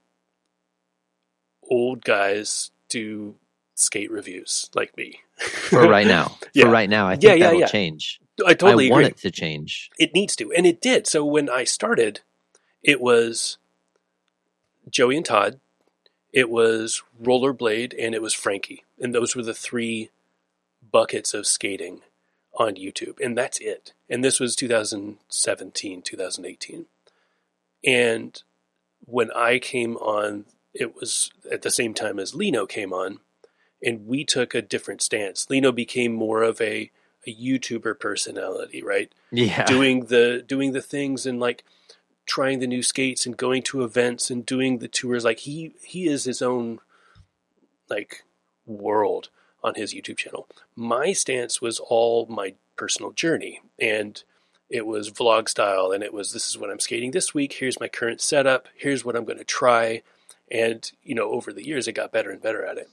S1: old guys do skate reviews like me.
S2: For right now. For right now, I think that will change.
S1: I totally agree.
S2: I want it to change.
S1: It needs to, and it did. So when I started, it was Joey and Todd, it was Rollerblade, and it was Frankie. And those were the three buckets of skating on YouTube. And that's it. And this was 2017, 2018. And when I came on it was at the same time as Lino came on, and we took a different stance. Lino became more of a YouTuber personality, right?
S2: Yeah.
S1: Doing the things and like trying the new skates and going to events and doing the tours. Like he is his own like world on his YouTube channel. My stance was all my personal journey, and it was vlog style, and it was, this is what I'm skating this week. Here's my current setup. Here's what I'm going to try. And, you know, over the years, it got better and better at it.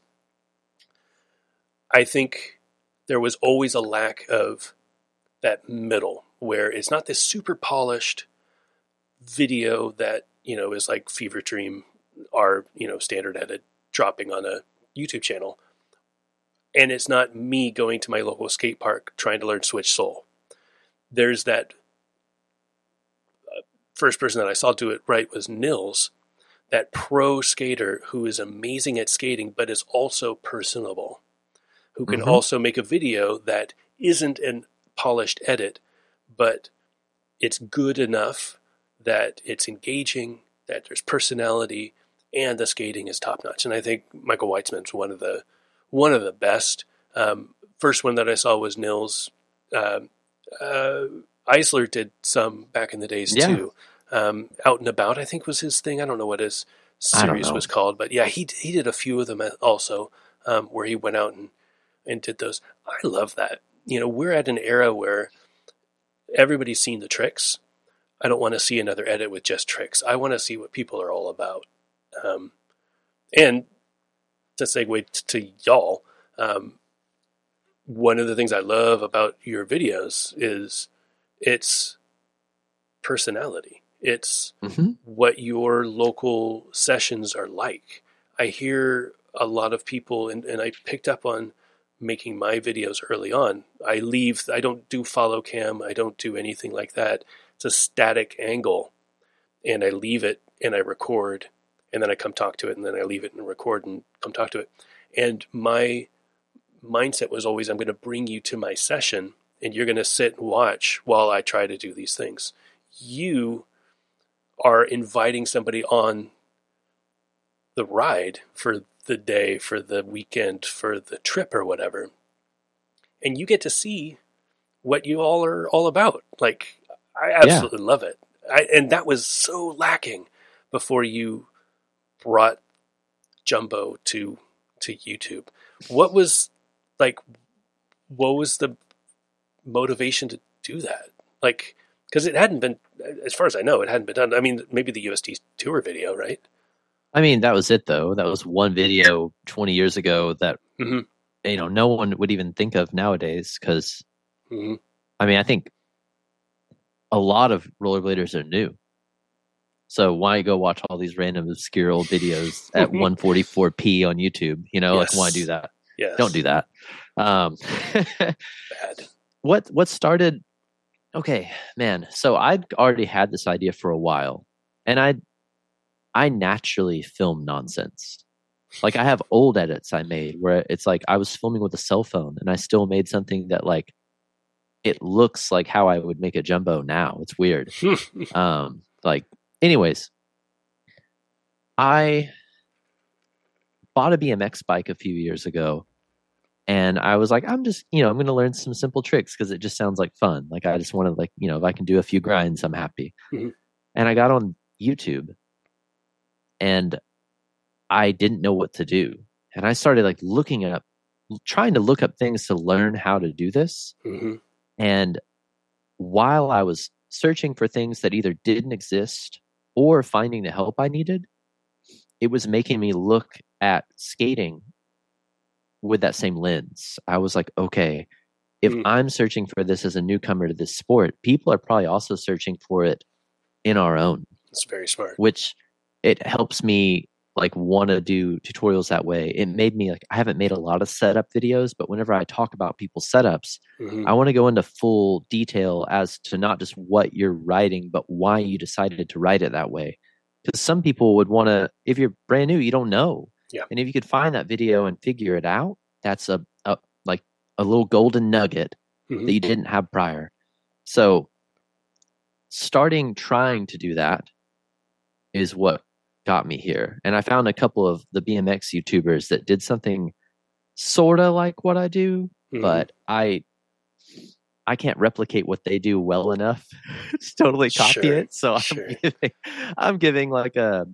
S1: I think there was always a lack of that middle where it's not this super polished video that, you know, is like Fever Dream, our, you know, standard edit dropping on a YouTube channel. And it's not me going to my local skate park trying to learn Switch Soul. There's that first person that I saw do it right was Nils, that pro skater who is amazing at skating, but is also personable, who can also make a video that isn't an polished edit, but it's good enough that it's engaging, that there's personality, and the skating is top notch. And I think Michael Weitzman's one of the best. First one that I saw was Nils. Eisler did some back in the days too. Out and About, I think, was his thing. I don't know what his series was called, but yeah, he did a few of them also, where he went out and did those. I love that. You know, we're at an era where everybody's seen the tricks. I don't want to see another edit with just tricks. I want to see what people are all about. And to segue to y'all, one of the things I love about your videos is its personality. It's what your local sessions are like. I hear a lot of people, and I picked up on making my videos early on. I don't do follow cam. I don't do anything like that. It's a static angle, and I leave it and I record, and then I come talk to it, and then I leave it and record and come talk to it. And my mindset was always, I'm going to bring you to my session and you're going to sit and watch while I try to do these things. You are inviting somebody on the ride for the day, for the weekend, for the trip or whatever. And you get to see what you all are all about. Like, I absolutely love it. And that was so lacking before you brought Jumbo to YouTube. What was the motivation to do that? Like, because it hadn't been, as far as I know, it hadn't been done. I mean, maybe the USD tour video, right?
S2: I mean, that was it though. That was one video 20 years ago that, you know, no one would even think of nowadays. Cause I mean, I think a lot of rollerbladers are new. So why go watch all these random obscure old videos at 144p on YouTube? You know, like why do that?
S1: Yes.
S2: Don't do that.
S1: Bad.
S2: What started? Okay, man. So I'd already had this idea for a while, and I naturally film nonsense. Like I have old edits I made where it's like I was filming with a cell phone, and I still made something that like it looks like how I would make a Jumbo now. It's weird. Anyways, I bought a BMX bike a few years ago, and I was like, I'm going to learn some simple tricks because it just sounds like fun. Like I just want to, like, you know, if I can do a few grinds, I'm happy. And I got on YouTube, and I didn't know what to do. And I started like trying to look up things to learn how to do this. And while I was searching for things that either didn't exist or finding the help I needed, it was making me look at skating with that same lens. I was like, okay, if I'm searching for this as a newcomer to this sport, people are probably also searching for it in our own.
S1: It's very smart.
S2: Which it helps me like want to do tutorials that way. It made me like, I haven't made a lot of setup videos, but whenever I talk about people's setups, I want to go into full detail as to not just what you're writing, but why you decided to write it that way. Because some people would want to, if you're brand new, you don't know.
S1: Yeah.
S2: And if you could find that video and figure it out, that's a little golden nugget that you didn't have prior. So trying to do that is what got me here. And I found a couple of the BMX YouTubers that did something sort of like what I do, but I can't replicate what they do well enough to totally copy it. So I'm giving like a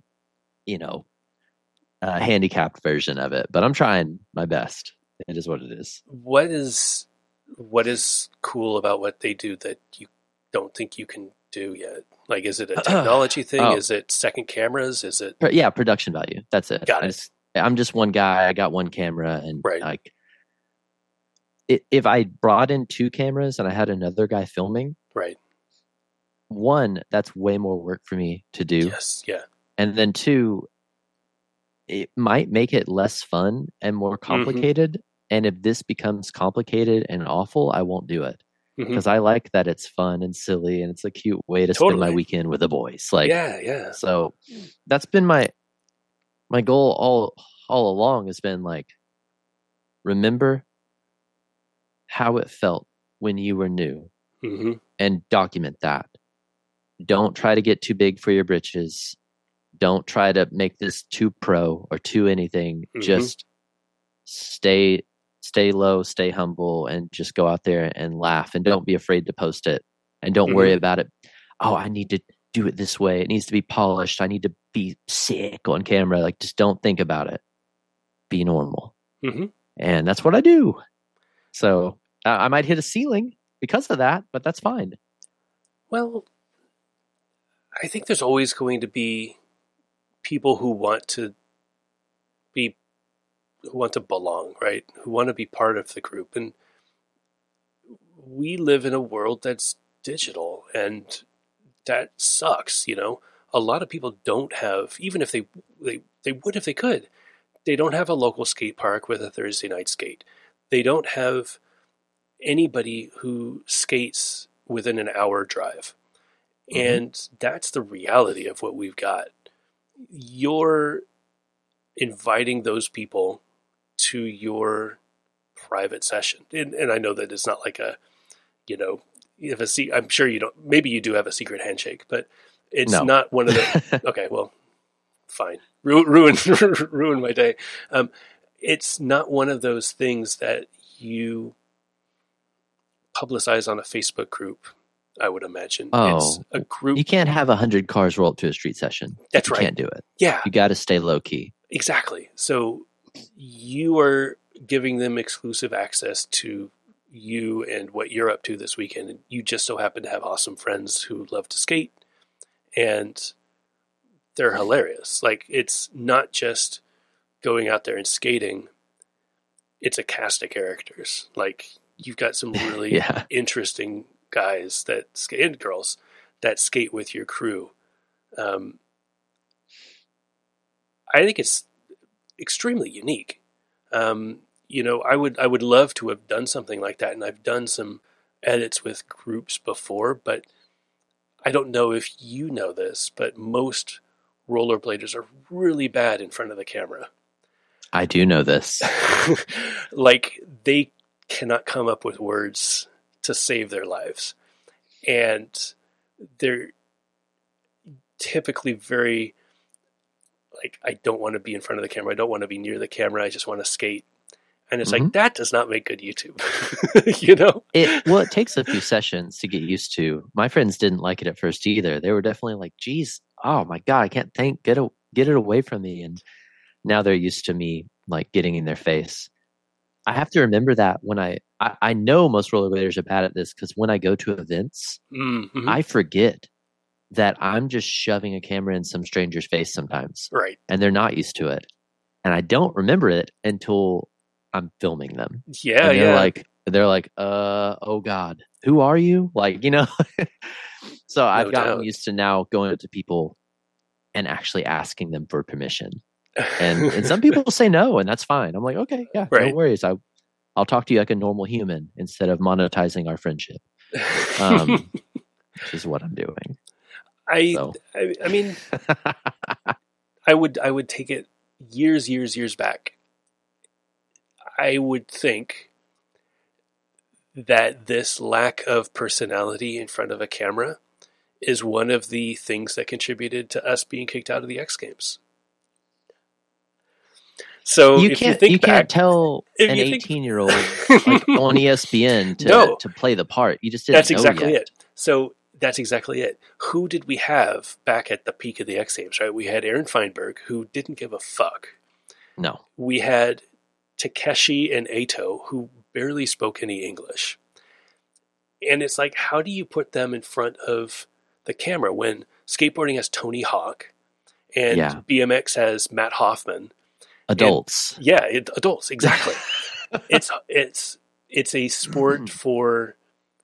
S2: handicapped version of it, but I'm trying my best. It is what it is.
S1: What is cool about what they do that you don't think you can do yet? Like, is it a technology thing? Is it second cameras? Is it?
S2: Yeah, production value. That's it.
S1: Got it.
S2: I'm just one guy. I got one camera, and
S1: right.
S2: If I brought in two cameras and I had another guy filming,
S1: right.
S2: One, that's way more work for me to do.
S1: Yes. Yeah.
S2: And then two, it might make it less fun and more complicated. Mm-hmm. And if this becomes complicated and awful, I won't do it. Because I like that it's fun and silly and it's a cute way to spend my weekend with the boys. Like,
S1: yeah.
S2: So that's been my goal all along has been like, remember how it felt when you were new and document that. Don't try to get too big for your britches. Don't try to make this too pro or too anything. Just stay low, stay humble, and just go out there and laugh. And don't be afraid to post it. And don't worry about it. Oh, I need to do it this way. It needs to be polished. I need to be sick on camera. Like, just don't think about it. Be normal. And that's what I do. So I might hit a ceiling because of that, but that's fine.
S1: Well, I think there's always going to be people who want to belong, right? Who want to be part of the group. And we live in a world that's digital, and that sucks, A lot of people don't have, even if they would if they could, they don't have a local skate park with a Thursday night skate. They don't have anybody who skates within an hour drive. And that's the reality of what we've got. You're inviting those people to your private session. And I know that it's not like you have I'm sure you don't, maybe you do have a secret handshake, but it's not one of the, okay, well, fine. Ruin my day. It's not one of those things that you publicize on a Facebook group, I would imagine. It's a group.
S2: You can't have 100 cars roll up to a street session.
S1: That's right.
S2: You can't do it.
S1: Yeah.
S2: You got to stay low key.
S1: Exactly. So you are giving them exclusive access to you and what you're up to this weekend. And you just so happen to have awesome friends who love to skate, and they're hilarious. Like, it's not just going out there and skating. It's a cast of characters. Like, you've got some really interesting guys that skate, and girls that skate with your crew. I think it's extremely unique. I would love to have done something like that, and I've done some edits with groups before, but I don't know if you know this, but most rollerbladers are really bad in front of the camera.
S2: I do know this.
S1: Like, they cannot come up with words to save their lives. And they're typically very, like, I don't want to be in front of the camera. I don't want to be near the camera. I just want to skate. And it's like, that does not make good YouTube,
S2: It takes a few sessions to get used to. My friends didn't like it at first either. They were definitely like, geez, oh my God, I can't think, get it away from me. And now they're used to me, like, getting in their face. I have to remember that when I know most rollerbladers are bad at this, because when I go to events, I forget that I'm just shoving a camera in some stranger's face sometimes.
S1: Right.
S2: And they're not used to it. And I don't remember it until I'm filming them.
S1: Yeah.
S2: And they're like, oh God, who are you? Like, so I've gotten used to now going up to people and actually asking them for permission. And some people say no, and that's fine. I'm like, okay, yeah, no worries. I'll talk to you like a normal human instead of monetizing our friendship, which is what I'm doing.
S1: I mean, I would take it years back. I would think that this lack of personality in front of a camera is one of the things that contributed to us being kicked out of the X Games. So
S2: you
S1: if
S2: can't,
S1: you think
S2: you
S1: back,
S2: can't tell an 18-year-old like on ESPN to play the part. You just didn't
S1: that's
S2: know
S1: exactly
S2: yet.
S1: it. So that's exactly it. Who did we have back at the peak of the X Games, right? We had Aaron Feinberg, who didn't give a fuck.
S2: No.
S1: We had Takeshi and Eito, who barely spoke any English. And it's like, how do you put them in front of the camera when skateboarding has Tony Hawk and BMX has Matt Hoffman?
S2: Adults.
S1: And, adults, exactly. it's a sport for...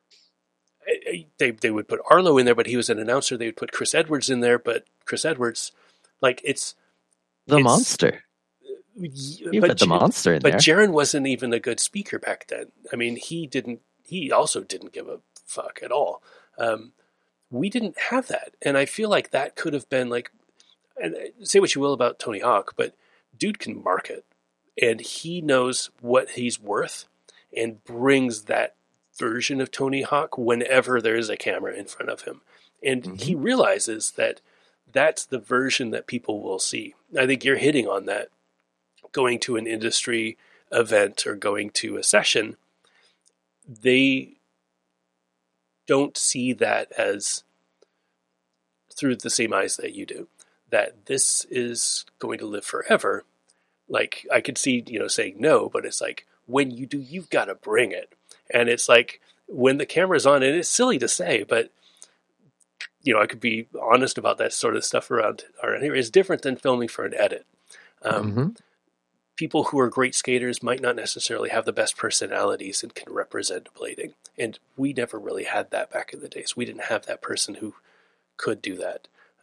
S1: They would put Arlo in there, but he was an announcer. They would put Chris Edwards in there, but Chris Edwards, like it's
S2: monster. You put the monster in
S1: there.
S2: But
S1: Jaron wasn't even a good speaker back then. I mean, he also didn't give a fuck at all. We didn't have that. And I feel like that could have been like, and say what you will about Tony Hawk, but dude can market and he knows what he's worth and brings that version of Tony Hawk whenever there is a camera in front of him. And he realizes that that's the version that people will see. I think you're hitting on that. Going to an industry event or going to a session, they don't see that as through the same eyes that you do, that this is going to live forever. Like I could see, saying no, but it's like, when you do, you've got to bring it. And it's like when the camera's on, and it's silly to say, but I could be honest about that sort of stuff around here. It's different than filming for an edit. People who are great skaters might not necessarily have the best personalities and can represent blading. And we never really had that back in the days. We didn't have that person who could do that.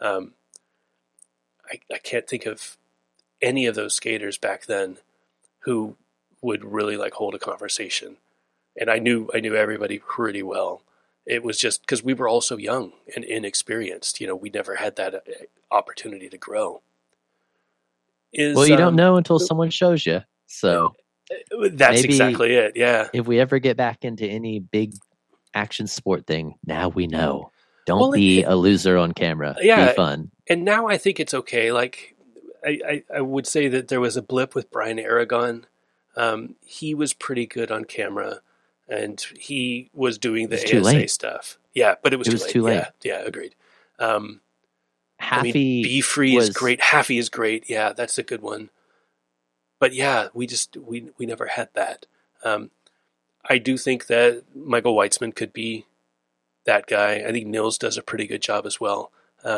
S1: I can't think of any of those skaters back then who would really like hold a conversation. And I knew everybody pretty well. It was just because we were all so young and inexperienced. We never had that opportunity to grow.
S2: Well, you don't know until someone shows you. So
S1: that's exactly it. Yeah.
S2: If we ever get back into any big action sport thing, now we know. Don't be a loser on camera.
S1: Yeah.
S2: Be fun.
S1: And now I think it's okay. Like I would say that there was a blip with Brian Aragon. He was pretty good on camera, and he was doing the ASA stuff. Yeah, but it was too late. Yeah, agreed.
S2: Haffey
S1: Be Free is great. Haffey is great. Yeah, that's a good one. But yeah, we never had that. I do think that Michael Weitzman could be that guy. I think Nils does a pretty good job as well.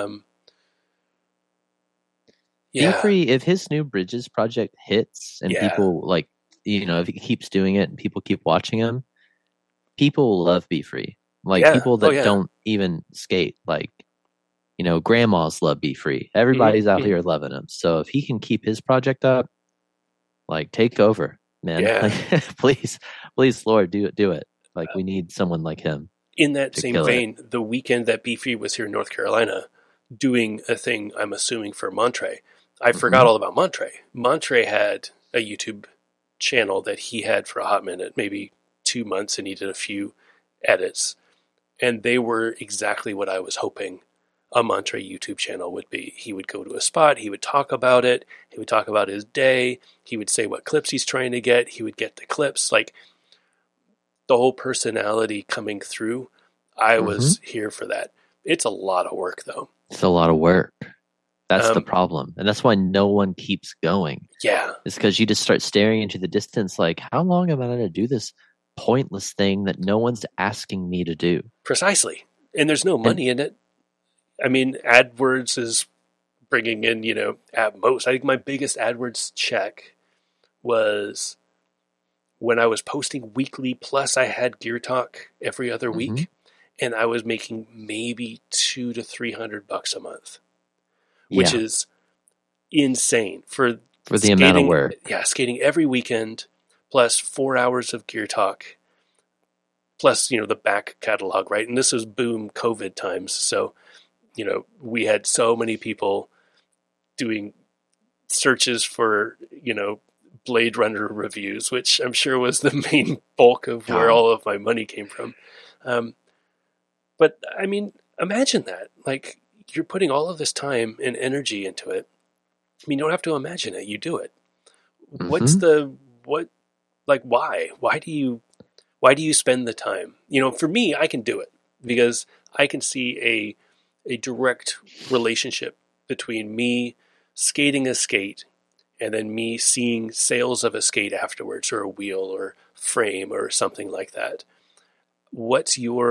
S2: Be Free, if his new Bridges project hits and people if he keeps doing it and people keep watching him, people love Be Free. People that don't even skate, grandmas love Be Free. Everybody's out here loving him. So if he can keep his project up, take over, man.
S1: Yeah.
S2: Please, Lord, do it. We need someone like him.
S1: In that same vein, the weekend that Be Free was here in North Carolina doing a thing, I'm assuming for Montre, I forgot all about Montre. Montre had a YouTube channel that he had for a hot minute, maybe 2 months, and he did a few edits. And they were exactly what I was hoping a Montre YouTube channel would be. He would go to a spot, he would talk about it, he would talk about his day, he would say what clips he's trying to get, he would get the clips, the whole personality coming through. I was here for that. It's a lot of work, though.
S2: It's a lot of work. That's the problem. And that's why no one keeps going.
S1: Yeah.
S2: It's because you just start staring into the distance how long am I going to do this pointless thing that no one's asking me to do?
S1: Precisely. And there's no money in it. I mean, AdWords is bringing in, at most. I think my biggest AdWords check was when I was posting weekly, plus I had Gear Talk every other week, and I was making maybe $200 to $300 a month. Which is insane for
S2: the
S1: skating,
S2: amount of work.
S1: Yeah, skating every weekend, plus 4 hours of Gear Talk, plus the back catalog, right? And this was boom COVID times, so we had so many people doing searches for Blade Runner reviews, which I'm sure was the main bulk of where all of my money came from. But I mean, imagine that, you're putting all of this time and energy into it. I mean, you don't have to imagine it. You do it. What's the why do you spend the time? For me, I can do it because I can see a direct relationship between me skating a skate and then me seeing sales of a skate afterwards, or a wheel or frame or something like that. What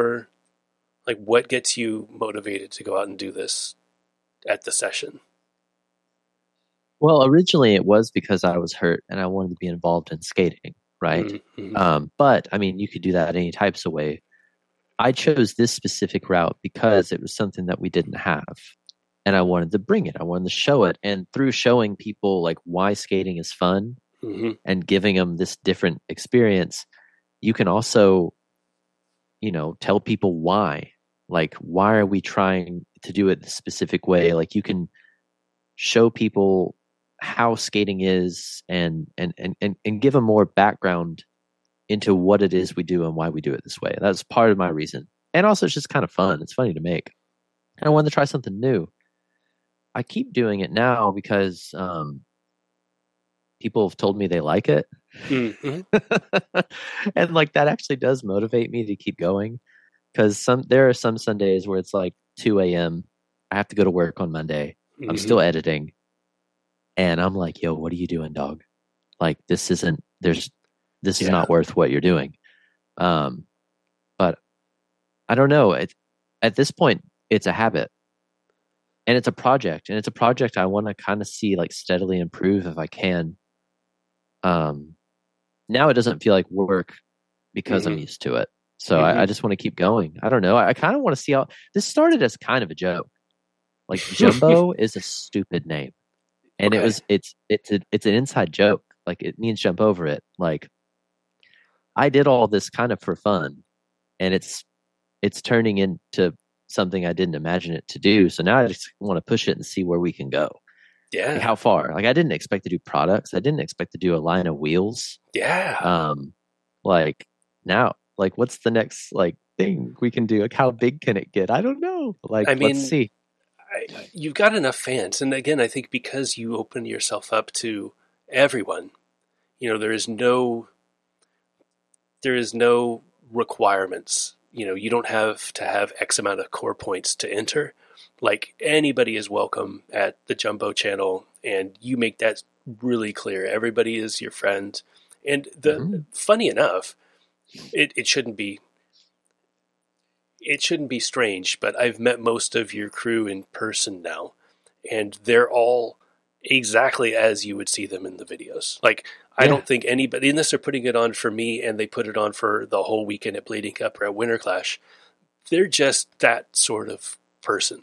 S1: gets you motivated to go out and do this at the session?
S2: Well, originally it was because I was hurt and I wanted to be involved in skating, right?
S1: Mm-hmm.
S2: But I mean, you could do that any types of way. I chose this specific route because it was something that we didn't have. And I wanted to bring it. I wanted to show it. And through showing people like why skating is fun
S1: mm-hmm.
S2: and giving them this different experience, you can also, tell people why. Like, why are we trying to do it the specific way? Like, you can show people how skating is and give them more background into what it is we do and why we do it this way. That's part of my reason. And also, it's just kind of fun. It's funny to make. And I wanted to try something new. I keep doing it now because people have told me they like it.
S1: Mm-hmm.
S2: And like that actually does motivate me to keep going, because there are some Sundays where it's like 2 a.m. I have to go to work on Monday.
S1: Mm-hmm.
S2: I'm still editing. And I'm like, yo, what are you doing, dog? Like, this is not worth what you're doing. But I don't know. At this point, it's a habit. And it's a project. And it's a project I want to kind of see like steadily improve if I can. Now it doesn't feel like work because
S1: mm-hmm.
S2: I'm used to it. So I just want to keep going. I don't know. I kind of want to see how this started as kind of a joke. Like, Jumbo is a stupid name. And
S1: okay.
S2: it's an inside joke. Like, it means jump over it. Like, I did all this kind of for fun, and it's turning into something I didn't imagine it to do. So now I just want to push it and see where we can go.
S1: Yeah.
S2: Like, how far? Like, I didn't expect to do products. I didn't expect to do a line of wheels.
S1: Yeah.
S2: Like, now, like, what's the next like thing we can do? Like, how big can it get? I don't know. Like, let's see.
S1: You've got enough fans, and again, I think because you open yourself up to everyone, there is no requirements. You don't have to have X amount of core points to enter. Like, anybody is welcome at the Jumbo channel, and you make that really clear. Everybody is your friend, and funny enough, it shouldn't be. It shouldn't be strange, but I've met most of your crew in person now, and they're all exactly as you would see them in the videos. Like, I don't think anybody, unless they're putting it on for me and they put it on for the whole weekend at Bleeding Cup or at Winter Clash, they're just that sort of person.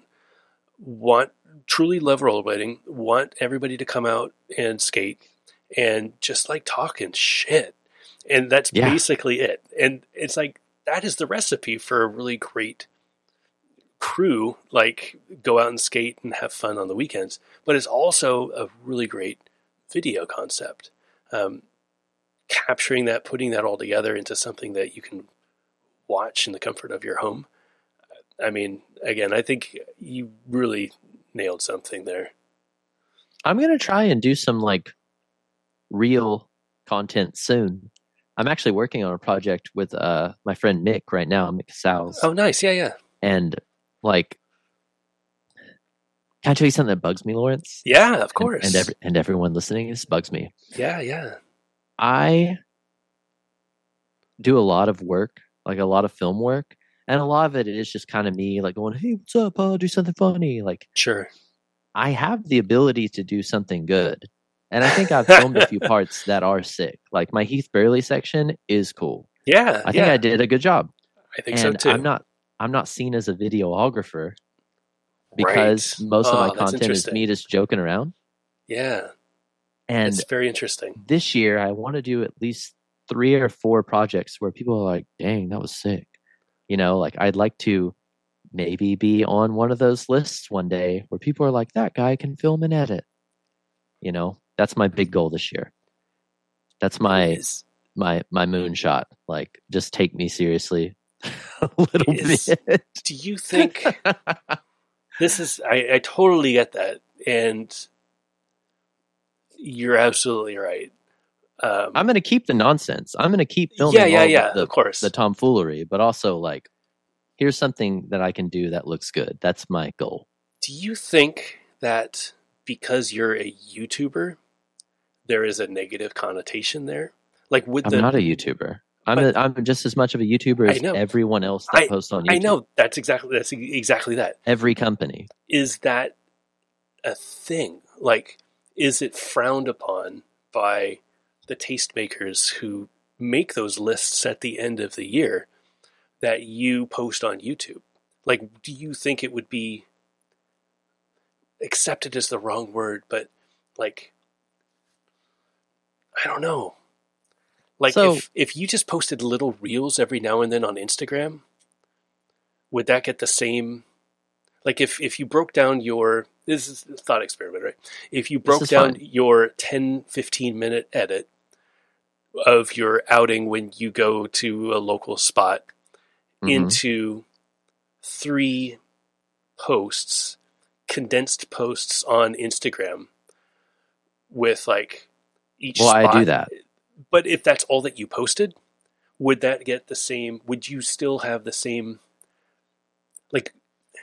S1: Truly love rollerblading, want everybody to come out and skate, and just like talking shit. And that's basically it. And it's like, that is the recipe for a really great crew, like, go out and skate and have fun on the weekends. But it's also a really great video concept. Capturing that, putting that all together into something that you can watch in the comfort of your home. I mean, again, I think you really nailed something there.
S2: I'm going to try and do some like real content soon. I'm actually working on a project with my friend Mick right now, Mick Casals.
S1: Oh, nice. Yeah.
S2: And like, can I tell you something that bugs me, Lawrence?
S1: Yeah, of course.
S2: And everyone listening, this bugs me.
S1: Yeah.
S2: I do a lot of work, like a lot of film work, and a lot of it is just kind of me like going, hey, what's up? I'll do something funny. Like,
S1: sure.
S2: I have the ability to do something good. And I think I've filmed a few parts that are sick. Like, my Heath Burley section is cool.
S1: Yeah.
S2: I think I did a good job.
S1: I think so too.
S2: I'm not seen as a videographer because most of my content is me just joking around.
S1: Yeah.
S2: And
S1: it's very interesting.
S2: This year I want to do at least 3 or 4 projects where people are like, dang, that was sick. Like, I'd like to maybe be on one of those lists one day where people are like, that guy can film and edit. That's my big goal this year. That's my moonshot. Like, just take me seriously a little bit.
S1: Do you think this is? I totally get that, and you're absolutely right.
S2: I'm going to keep the nonsense. I'm going to keep filming
S1: of course,
S2: the tomfoolery, but also like, here's something that I can do that looks good. That's my goal.
S1: Do you think that because you're a YouTuber, there is a negative connotation there? Like, I'm
S2: not a YouTuber. I'm just as much of a YouTuber as everyone else that posts on YouTube.
S1: I know that's exactly that.
S2: Every company.
S1: Is that a thing? Like, is it frowned upon by the tastemakers who make those lists at the end of the year that you post on YouTube? Like, do you think it would be accepted is the wrong word, but like, I don't know. Like, so, if you just posted little reels every now and then on Instagram, would that get the same? Like, if you broke down this is a thought experiment, right? If you broke down your 10, 15-minute edit of your outing when you go to a local spot into 3 posts, condensed posts on Instagram with like each spot.
S2: I do that.
S1: But if that's all that you posted, would that get the same? Would you still have the same? Like,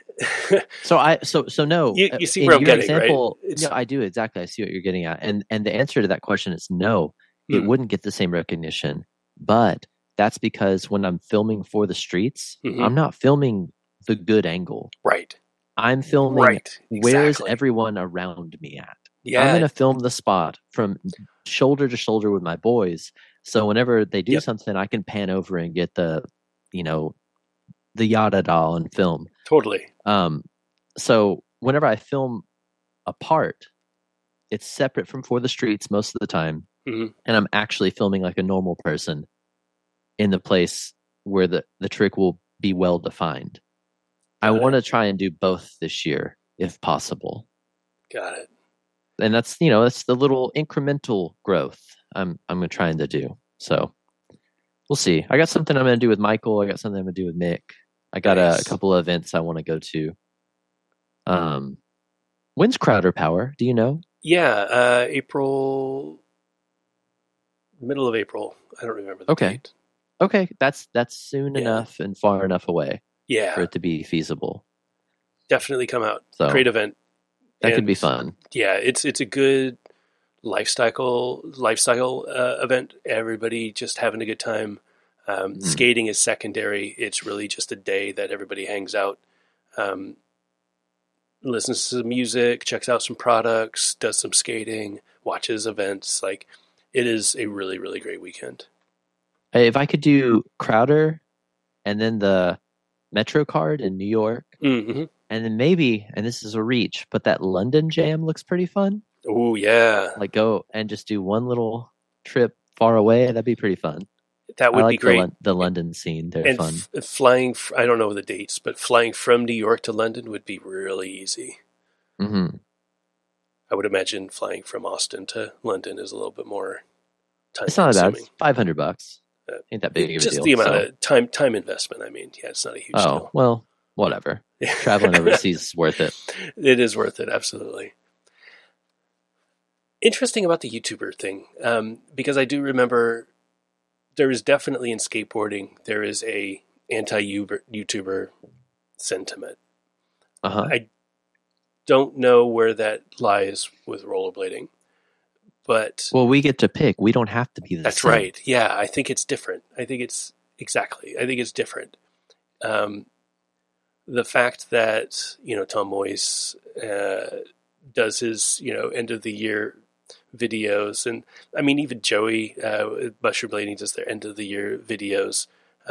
S2: so no.
S1: You see where I'm getting,
S2: example, right? No, I do exactly. I see what you're getting at, and the answer to that question is no. It wouldn't get the same recognition, but that's because when I'm filming for the streets, I'm not filming the good angle.
S1: Right.
S2: I'm filming where's everyone around me at. Yeah. I'm going to film the spot from shoulder to shoulder with my boys. So whenever they do something, I can pan over and get the yada doll and film.
S1: Totally.
S2: So whenever I film a part, it's separate from For the Streets most of the time. And I'm actually filming like a normal person in the place where the trick will be well defined. I want to try and do both this year if possible.
S1: Got it.
S2: And that's the little incremental growth I'm trying to do. So we'll see. I got something I'm going to do with Michael. I got something I'm going to do with Nick. I got a couple of events I want to go to. When's Crowder Power? Do you know?
S1: Yeah, middle of April. I don't remember the date.
S2: Okay, that's soon enough and far enough away.
S1: Yeah,
S2: for it to be feasible.
S1: Definitely come out. So, great event.
S2: That could be fun.
S1: Yeah, it's a good lifestyle event. Everybody just having a good time. Skating is secondary. It's really just a day that everybody hangs out, listens to some music, checks out some products, does some skating, watches events. Like, it is a really, really great weekend.
S2: If I could do Crowder and then the Metro Card in New York, and then maybe, and this is a reach, but that London Jam looks pretty fun.
S1: Oh, yeah.
S2: Like, go and just do one little trip far away. That'd be pretty fun.
S1: That would be great.
S2: The London scene, they're fun.
S1: Flying, I don't know the dates, but flying from New York to London would be really easy. I would imagine flying from Austin to London is a little bit more time.
S2: It's not bad. It's $500. Ain't that big of a deal.
S1: Just the amount of time investment. I mean, yeah, it's not a huge deal.
S2: Well, whatever. Traveling overseas is worth it.
S1: It is worth it, absolutely. Interesting about the YouTuber thing, because I do remember there is definitely in skateboarding, there is a anti-YouTuber sentiment. I don't know where that lies with rollerblading, but...
S2: Well, we get to pick. We don't have to be the same.
S1: That's right. Yeah, I think it's different. I think it's different. The fact that, Tom Moyes does his, end of the year videos, and I mean, even Joey, Mushroom Blading does their end of the year videos.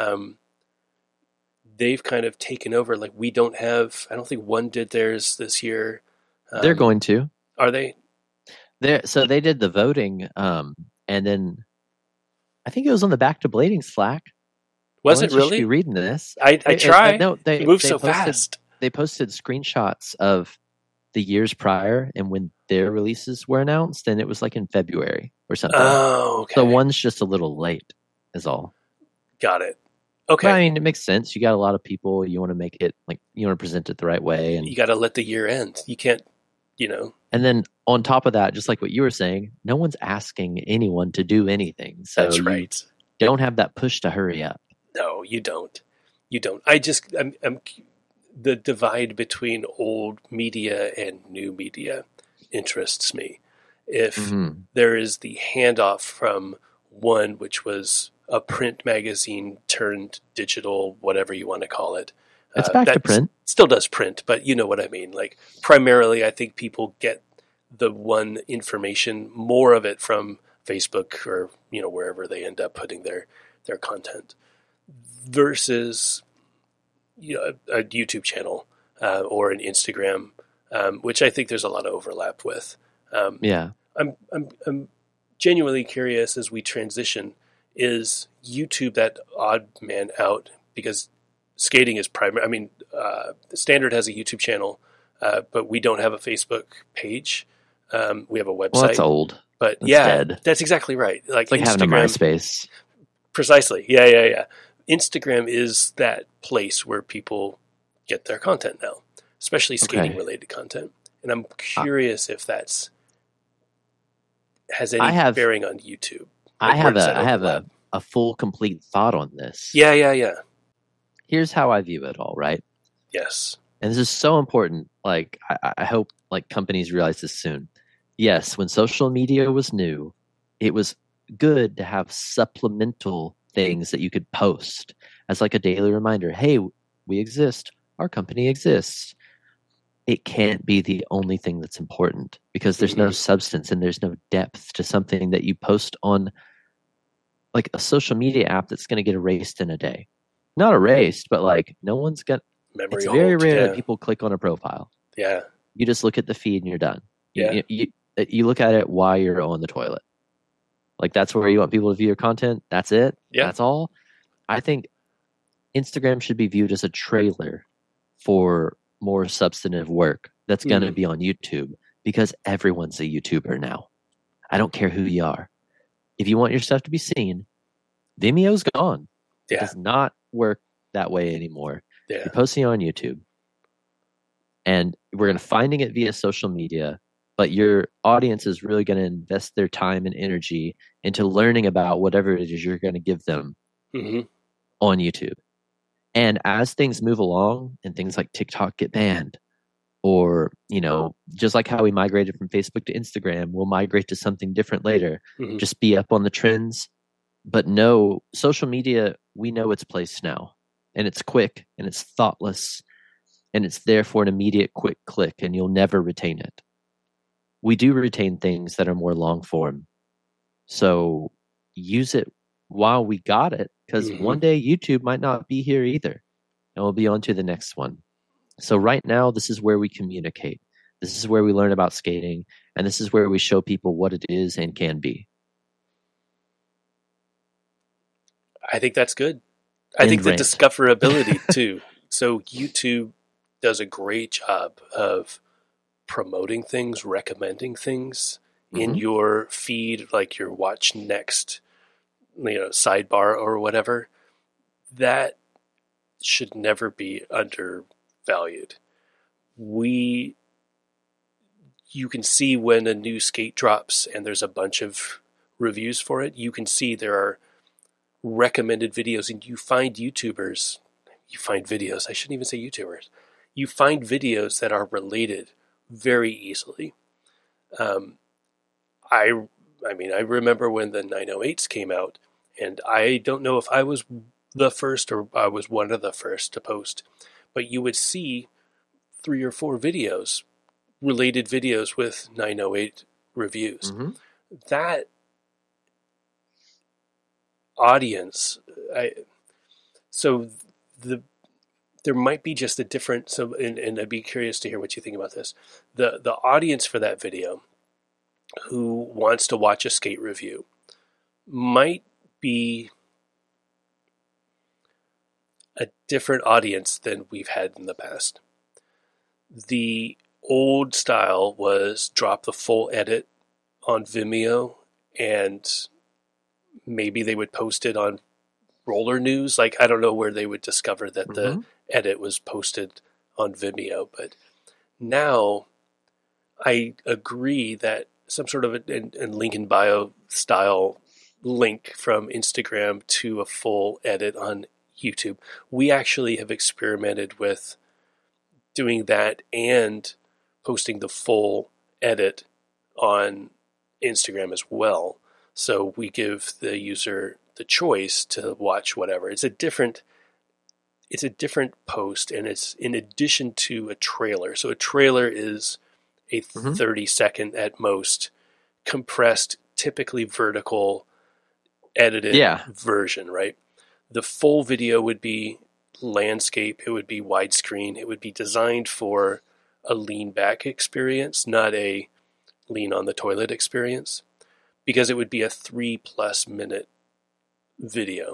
S1: They've kind of taken over. Like, we don't have, I don't think one did theirs this year.
S2: They're going to.
S1: Are they?
S2: So they did the voting, and then I think it was on the Back to Blading Slack.
S1: Was it really?
S2: You should be reading this.
S1: I try. No, they move so fast.
S2: They posted screenshots of the years prior and when their releases were announced, and it was like in February or something.
S1: Oh, okay.
S2: So one's just a little late, is all.
S1: Got it. Okay.
S2: But, I mean, it makes sense. You got a lot of people. You want to make it you want to present it the right way, and
S1: you got to let the year end. You can't
S2: And then on top of that, just like what you were saying, no one's asking anyone to do anything. So
S1: that's right.
S2: You don't have that push to hurry up.
S1: No, you don't. I'm the divide between old media and new media interests me. If there is the handoff from one, which was a print magazine turned digital, whatever you want to call it.
S2: It's back to print.
S1: Still does print, but you know what I mean. Like primarily, I think people get the one information, more of it from Facebook or wherever they end up putting their content, versus a YouTube channel or an Instagram, which I think there's a lot of overlap with. I'm genuinely curious as we transition. Is YouTube that odd man out? Because skating is primary. I mean, Standard has a YouTube channel, but we don't have a Facebook page. We have a website.
S2: Well, that's old.
S1: But that's dead. That's exactly right.
S2: Like it's like having a MySpace.
S1: Precisely. Yeah. Instagram is that place where people get their content now, especially skating related content. And I'm curious if that's has any bearing on YouTube.
S2: I have a full, complete thought on this.
S1: Yeah.
S2: Here's how I view it all, right?
S1: Yes.
S2: And this is so important. Like, I hope like companies realize this soon. Yes, when social media was new, it was good to have supplemental things that you could post as like a daily reminder. Hey, we exist. Our company exists. It can't be the only thing that's important because there's no substance and there's no depth to something that you post on like a social media app that's going to get erased in a day. Not erased, but like no one's got memory. It's very rare that people click on a profile.
S1: Yeah.
S2: You just look at the feed and you're done.
S1: Yeah.
S2: You look at it while you're on the toilet. Like that's where you want people to view your content. That's it.
S1: Yeah.
S2: That's all. I think Instagram should be viewed as a trailer for more substantive work that's going to be on YouTube because everyone's a YouTuber now. I don't care who you are. If you want your stuff to be seen, Vimeo's gone.
S1: Yeah.
S2: It does not work that way anymore.
S1: Yeah.
S2: You're posting on YouTube. And we're going to finding it via social media, but your audience is really going to invest their time and energy into learning about whatever it is you're going to give them on YouTube. And as things move along and things like TikTok get banned, or, just like how we migrated from Facebook to Instagram, we'll migrate to something different later. Just be up on the trends. But no, social media, we know its place now. And it's quick and it's thoughtless. And it's there for an immediate quick click and you'll never retain it. We do retain things that are more long form. So use it while we got it, because one day YouTube might not be here either. And we'll be on to the next one. So right now, this is where we communicate. This is where we learn about skating. And this is where we show people what it is and can be.
S1: I think that's good. I think the discoverability too. So YouTube does a great job of promoting things, recommending things in your feed, like your watch next, sidebar or whatever. That should never be undervalued. You can see when a new skate drops and there's a bunch of reviews for it. You can see there are recommended videos, and you find videos. I shouldn't even say YouTubers. You find videos that are related very easily. I remember when the 908s came out, and I don't know if I was the first or I was one of the first to post, but you would see 3 or 4 related videos with 908 reviews. That audience, there might be just a different. And I'd be curious to hear what you think about this. The audience for that video, who wants to watch a skate review, might be a different audience than we've had in the past. The old style was drop the full edit on Vimeo, and maybe they would post it on Roller News. Like, I don't know where they would discover that the edit was posted on Vimeo, but now I agree that some sort of a link in bio style link from Instagram to a full edit on YouTube. We actually have experimented with doing that and posting the full edit on Instagram as well. So we give the user the choice to watch whatever. It's a different post, and it's in addition to a trailer. So a trailer is a 30-second at most compressed, typically vertical edited version, right? The full video would be landscape, it would be widescreen, it would be designed for a lean back experience, not a lean on the toilet experience, because it would be a 3+ minute video.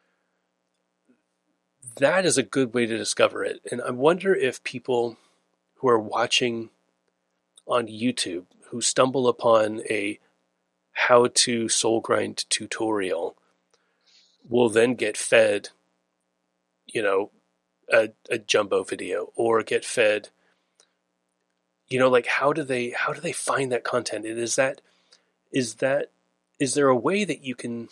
S1: That is a good way to discover it. And I wonder if people who are watching on YouTube, who stumble upon a how to soul grind tutorial, will then get fed, a jumbo video, or get fed, like how do they find that content? And is there a way that you can,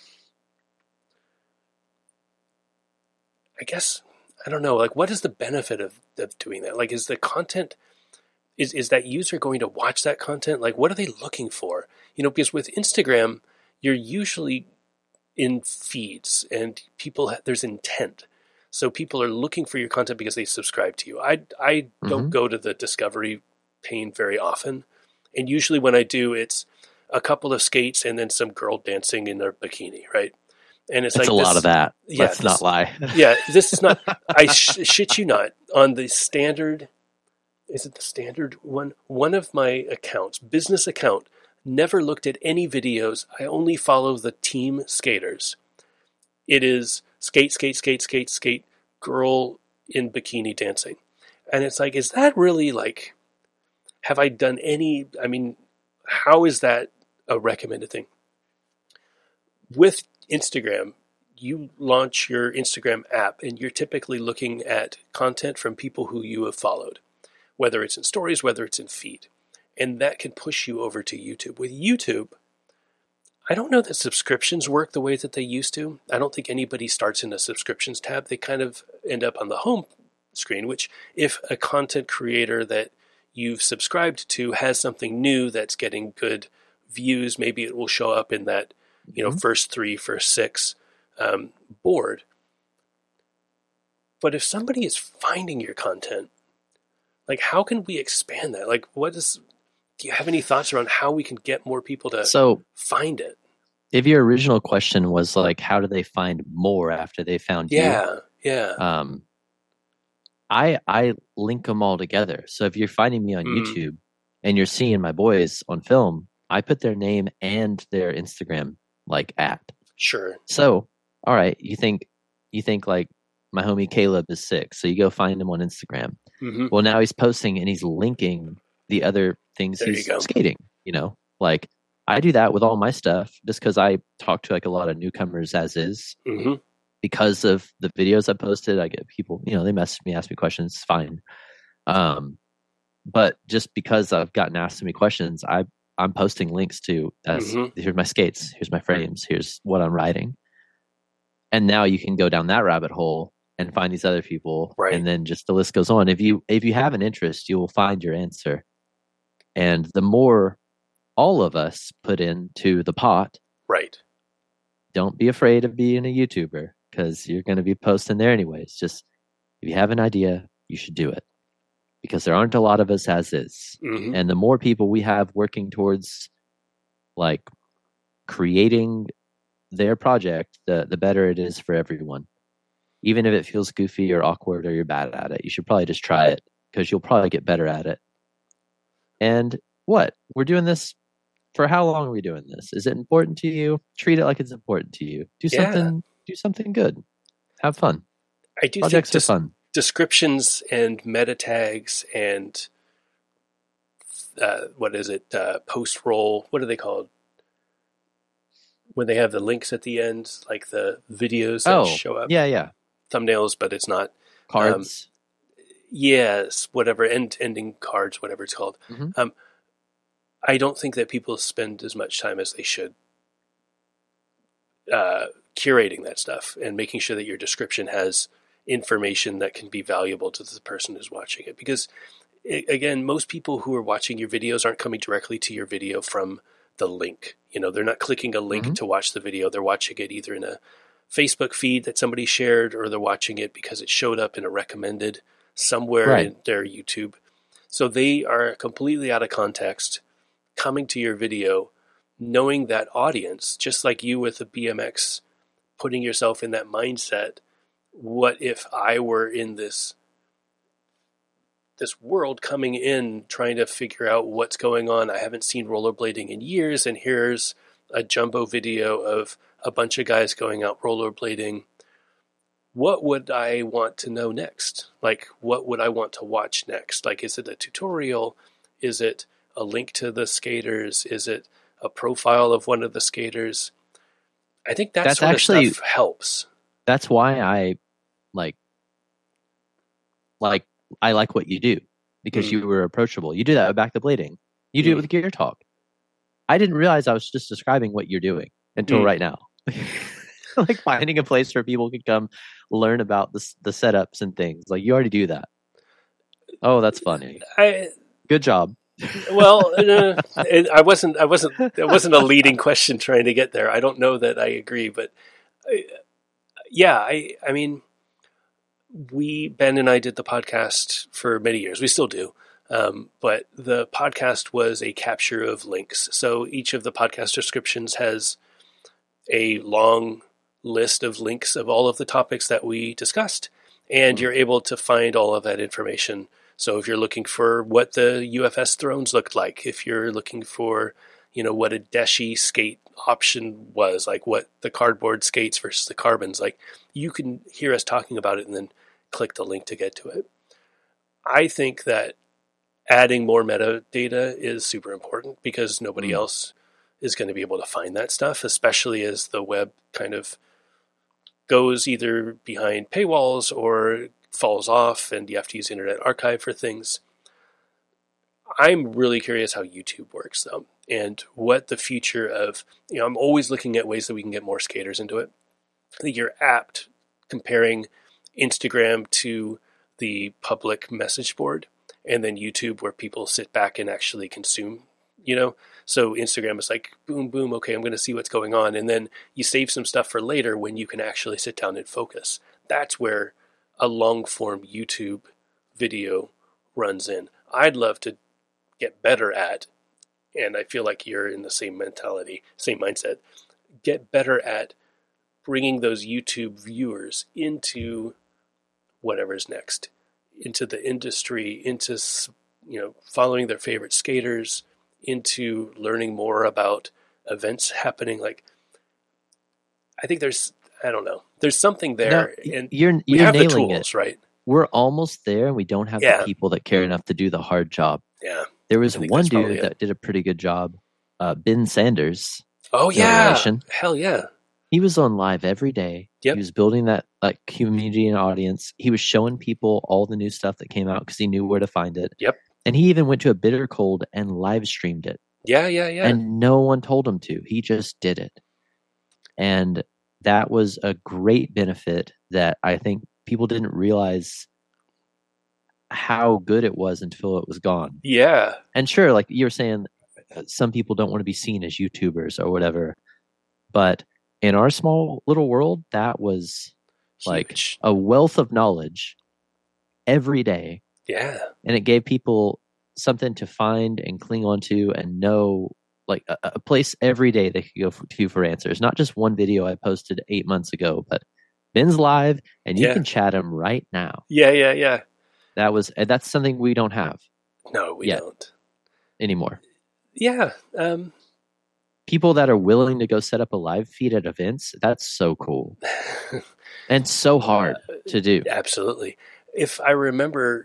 S1: I guess, I don't know, like what is the benefit of doing that? Like, is the content, is that user going to watch that content? Like, what are they looking for? Because with Instagram, you're usually in feeds and there's intent. So people are looking for your content because they subscribe to you. I don't go to the discovery pane very often. And usually when I do, it's a couple of skates and then some girl dancing in their bikini, right? And it's like
S2: a lot of that.
S1: Yeah,
S2: let's not lie.
S1: Yeah, this is not, I shit you not, on the standard, is it the standard one? One of my accounts, business account, never looked at any videos. I only follow the team skaters. It is skate, skate, skate, skate, skate, girl in bikini dancing. And it's like, is that really like, have I done any, I mean, how is that a recommended thing? With Instagram, you launch your Instagram app and you're typically looking at content from people who you have followed, whether it's in stories, whether it's in feed. And that can push you over to YouTube. With YouTube, I don't know that subscriptions work the way that they used to. I don't think anybody starts in a subscriptions tab. They kind of end up on the home screen, which if a content creator that you've subscribed to has something new that's getting good views, maybe it will show up in that, first 3, first 6 board. But if somebody is finding your content, like how can we expand that? Like do you have any thoughts around how we can get more people to find it?
S2: If your original question was like, how do they find more after they found you?
S1: Yeah.
S2: I link them all together. So if you're finding me on YouTube and you're seeing my boys on film, I put their name and their Instagram like at.
S1: Sure.
S2: So, all right, you think like my homie Caleb is sick, so you go find him on Instagram. Mm-hmm. Well, now he's posting and he's linking the other things he's skating, like I do that with all my stuff just because I talk to like a lot of newcomers as is. Mm-hmm. Because of the videos I posted, I get people, they message me, ask me questions, it's fine. But just because I've gotten asked so many questions, I'm posting links to, here's my skates, here's my frames, here's what I'm riding. And now you can go down that rabbit hole and find these other people. Right. And then just the list goes on. If you have an interest, you will find your answer. And the more all of us put into the pot,
S1: right?
S2: Don't be afraid of being a YouTuber because you're going to be posting there anyways. Just if you have an idea, you should do it because there aren't a lot of us as is. Mm-hmm. And the more people we have working towards like creating their project, the better it is for everyone. Even if it feels goofy or awkward or you're bad at it, you should probably just try it because you'll probably get better at it. And we're doing this for how long are we doing this? Is it important to you? Treat it like it's important to you. Do something good. Have fun.
S1: I do
S2: Projects
S1: think
S2: are fun.
S1: Descriptions and meta tags and post roll, what are they called? When they have the links at the end, like the videos that show up.
S2: Yeah.
S1: Thumbnails, but it's not.
S2: Cards.
S1: Yes, whatever, ending cards, whatever it's called. Mm-hmm. I don't think that people spend as much time as they should curating that stuff and making sure that your description has information that can be valuable to the person who's watching it. Because again, most people who are watching your videos aren't coming directly to your video from the link. They're not clicking a link to watch the video. They're watching it either in a Facebook feed that somebody shared, or they're watching it because it showed up in a recommended somewhere in their YouTube. So they are completely out of context coming to your video, knowing that audience, just like you with the BMX, putting yourself in that mindset. What if I were in this world coming in, trying to figure out what's going on? I haven't seen rollerblading in years, and here's a jumbo video of a bunch of guys going out rollerblading. What would I want to know next? Like, what would I want to watch next? Like, is it a tutorial? Is it a link to the skaters? Is it a profile of one of the skaters? I think that sort of stuff helps.
S2: That's why I like what you do, because you were approachable. You do that with Back to Blading. You do it with Gear Talk. I didn't realize I was just describing what you're doing until right now. Like finding a place where people can come learn about the setups and things. Like, you already do that. Oh, that's funny. Good job.
S1: Well, I wasn't a leading question trying to get there. I don't know that I agree, but I mean, Ben and I did the podcast for many years. We still do. But the podcast was a capture of links. So each of the podcast descriptions has a long list of links of all of the topics that we discussed, and you're able to find all of that information. So if you're looking for what the UFS thrones looked like, if you're looking for, what a Deshi skate option was, like what the cardboard skates versus the carbons, like, you can hear us talking about it and then click the link to get to it. I think that adding more metadata is super important, because nobody else is going to be able to find that stuff, especially as the web kind of goes either behind paywalls or falls off and you have to use Internet Archive for things. I'm really curious how YouTube works, though, and what the future of, I'm always looking at ways that we can get more skaters into it. I think you're apt comparing Instagram to the public message board, and then YouTube, where people sit back and actually consume, So Instagram is like, boom, boom, okay, I'm going to see what's going on. And then you save some stuff for later when you can actually sit down and focus. That's where a long-form YouTube video runs in. I'd love to get better at, and I feel like you're in the same mentality, same mindset, get better at bringing those YouTube viewers into whatever's next, into the industry, into, following their favorite skaters, into learning more about events happening. Like, I think there's something there, and
S2: you're
S1: have
S2: nailing
S1: the tools,
S2: it.
S1: right?
S2: We're almost there, and we don't have the people that care enough to do the hard job.
S1: Yeah.
S2: There was one dude that did a pretty good job, Ben Sanders.
S1: Oh yeah, hell yeah.
S2: He was on live every day.
S1: Yep.
S2: He was building that community and audience. He was showing people all the new stuff that came out because he knew where to find it.
S1: Yep.
S2: And he even went to a Bitter Cold and live streamed it.
S1: Yeah.
S2: And no one told him to. He just did it. And that was a great benefit that I think people didn't realize how good it was until it was gone.
S1: Yeah.
S2: And sure, like you were saying, some people don't want to be seen as YouTubers or whatever. But in our small little world, that was like a wealth of knowledge every day.
S1: Yeah.
S2: And it gave people something to find and cling on to and know, like a place every day they could go to for answers. Not just one video I posted 8 months ago, but Ben's live and you can chat him right now.
S1: Yeah.
S2: That's something we don't have.
S1: No, we don't
S2: anymore.
S1: Yeah.
S2: People that are willing to go set up a live feed at events, that's so cool. And so hard to do.
S1: Absolutely. If I remember,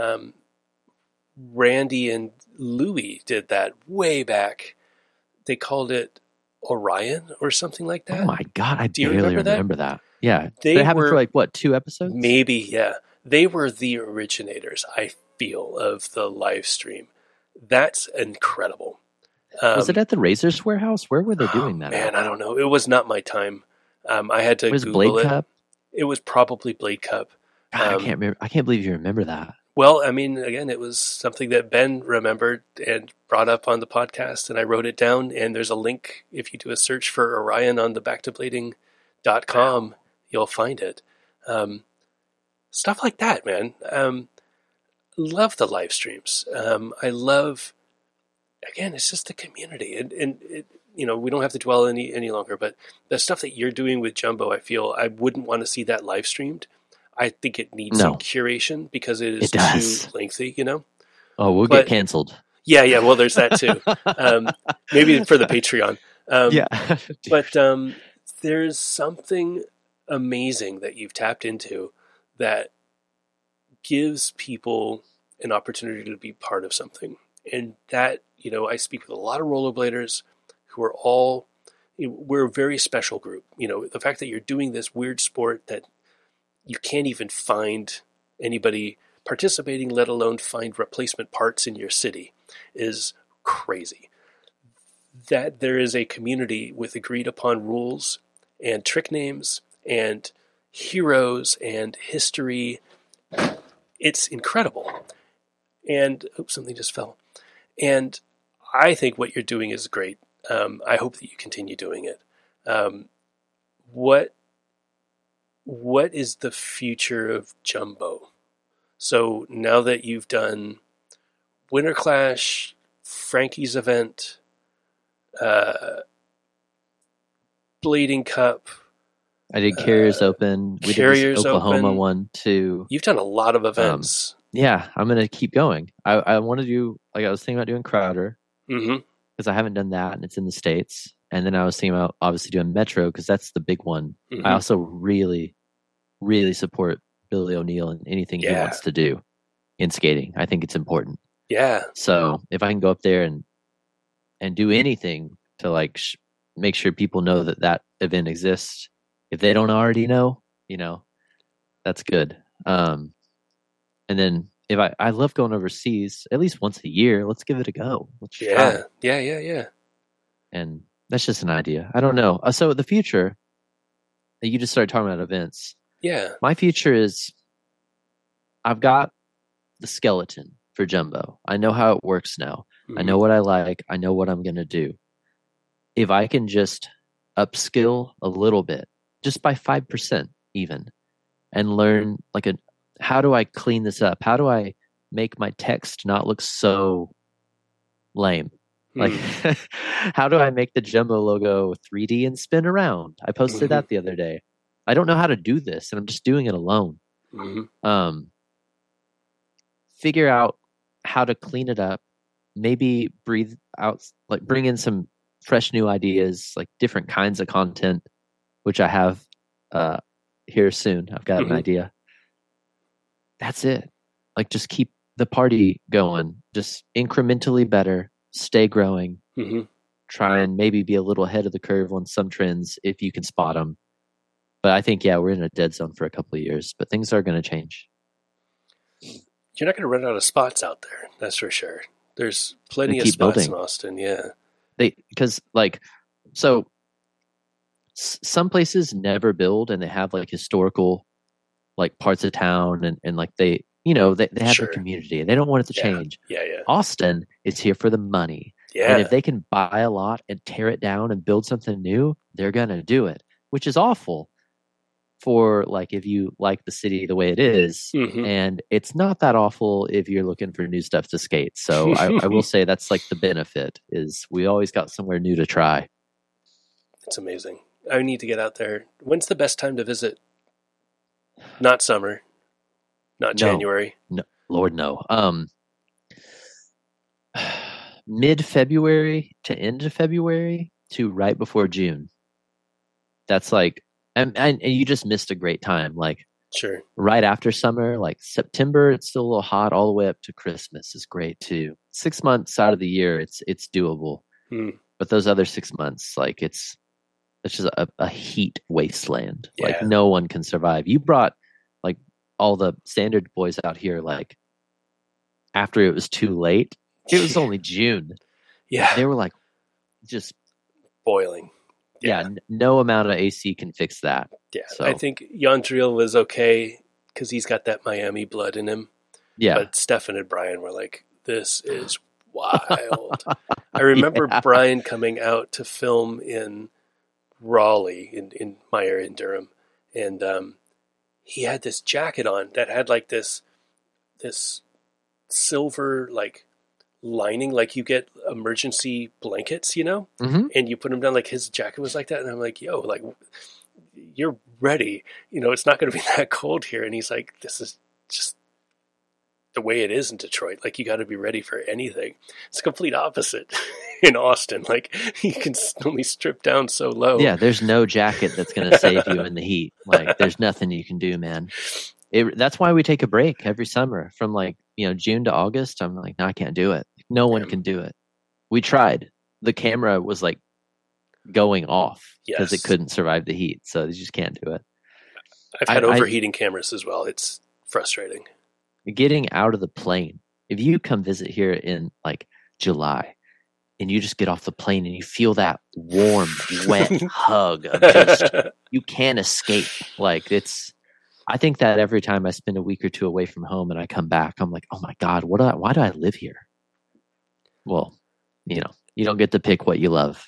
S1: Randy and Louie did that way back. They called it Orion or something like that.
S2: Oh my God, I barely remember that. Yeah. It happened for 2 episodes?
S1: Maybe, yeah. They were the originators, I feel, of the live stream. That's incredible.
S2: Was it at the Razors Warehouse? Where were they doing that?
S1: Man, I don't know. It was not my time. I had to Google
S2: Blade
S1: it.
S2: Cup?
S1: It was probably Blade Cup.
S2: God, I can't remember. I can't believe you remember that.
S1: Well, I mean, again, it was something that Ben remembered and brought up on the podcast, and I wrote it down. And there's a link. If you do a search for Orion on the backtoblading.com, you'll find it. Stuff like that, man. Love the live streams. I love, again, it's just the community. And it, we don't have to dwell any longer, but the stuff that you're doing with Jumbo, I feel I wouldn't want to see that live streamed. I think it needs some curation because it is too lengthy,
S2: Oh, we'll get canceled.
S1: Yeah. Well, there's that too. Maybe for the Patreon. But there's something amazing that you've tapped into that gives people an opportunity to be part of something. And that, I speak with a lot of rollerbladers who are all, we're a very special group. The fact that you're doing this weird sport that you can't even find anybody participating, let alone find replacement parts in your city, is crazy. That there is a community with agreed upon rules and trick names and heroes and history. It's incredible. And something just fell. And I think what you're doing is great. I hope that you continue doing it. What is the future of Jumbo? So now that you've done Winter Clash, Frankie's event, Blading Cup.
S2: I did Carriers Open. We did this Oklahoma one too.
S1: You've done a lot of events.
S2: Yeah, I'm going to keep going. I want to do, I was thinking about doing Crowder because I haven't done that and it's in the States. And then I was thinking about obviously doing Metro because that's the big one. Mm-hmm. I also really, really support Billy O'Neill and anything he wants to do in skating. I think it's important.
S1: Yeah.
S2: So if I can go up there and do anything to make sure people know that event exists, if they don't already know, that's good. And then if I love going overseas at least once a year, let's give it a go. Let's try.
S1: Yeah.
S2: And that's just an idea. I don't know. So the future, you just started talking about events.
S1: Yeah.
S2: My future is I've got the skeleton for Jumbo. I know how it works now. Mm-hmm. I know what I like. I know what I'm going to do. If I can just upskill a little bit, just by 5% even, and learn how do I clean this up? How do I make my text not look so lame? How do I make the Jumbo logo 3D and spin around? I posted that the other day. I don't know how to do this, and I'm just doing it alone. Mm-hmm. Figure out how to clean it up. Maybe breathe out, bring in some fresh new ideas, different kinds of content, which I have here soon. I've got an idea. That's it. Just keep the party going. Just incrementally better. Stay growing. Mm-hmm. Try and maybe be a little ahead of the curve on some trends if you can spot them. But I think, we're in a dead zone for a couple of years, but things are going to change.
S1: You're not going to run out of spots out there. That's for sure. There's plenty of spots in Austin. Yeah.
S2: Because some places never build and they have historical parts of town and they have their community and they don't want it to change.
S1: Yeah.
S2: Austin is here for the money.
S1: Yeah.
S2: And if they can buy a lot and tear it down and build something new, they're going to do it, which is awful for if you like the city the way it is. Mm-hmm. And it's not that awful if you're looking for new stuff to skate. So I will say that's the benefit is we always got somewhere new to try.
S1: It's amazing. I need to get out there. When's the best time to visit? Not summer, not January.
S2: No, Lord, no. Mid-February to end of February to right before June. That's and you just missed a great time.
S1: Sure.
S2: Right after summer, September, it's still a little hot all the way up to Christmas is great too. 6 months out of the year, it's doable. But those other 6 months, it's just a heat wasteland.
S1: Yeah.
S2: No one can survive. You brought all the standard boys out here after it was too late. It was only June.
S1: Yeah.
S2: They were just
S1: boiling.
S2: Yeah, no amount of AC can fix that.
S1: Yeah, so. I think Yandril was okay because he's got that Miami blood in him.
S2: Yeah.
S1: But Stefan and Brian were like, this is wild. I remember Brian coming out to film in Raleigh, in my area in Durham, and he had this jacket on that had like this silver like lining, like you get emergency blankets, you know, and you put them down. Like his jacket was like that, and I'm like, yo, like you're ready, you know, it's not going to be that cold here. And he's like, this is just the way it is in Detroit. Like you got to be ready for anything. It's a complete opposite in Austin. Like you can only strip down so low.
S2: Yeah, there's no jacket that's going to save you in the heat. Like there's nothing you can do, man. That's why we take a break every summer from like, you know, June to August. I'm like, no, I can't do it. No one can do it. We tried. The camera was like going off because it couldn't survive the heat. So you just can't do it.
S1: I've had overheating cameras as well. It's frustrating.
S2: Getting out of the plane. If you come visit here in like July and you just get off the plane and you feel that warm, wet hug of just, you can't escape. Like I think that every time I spend a week or two away from home and I come back, I'm like, oh my God, why do I live here? Well, you know, you don't get to pick what you love.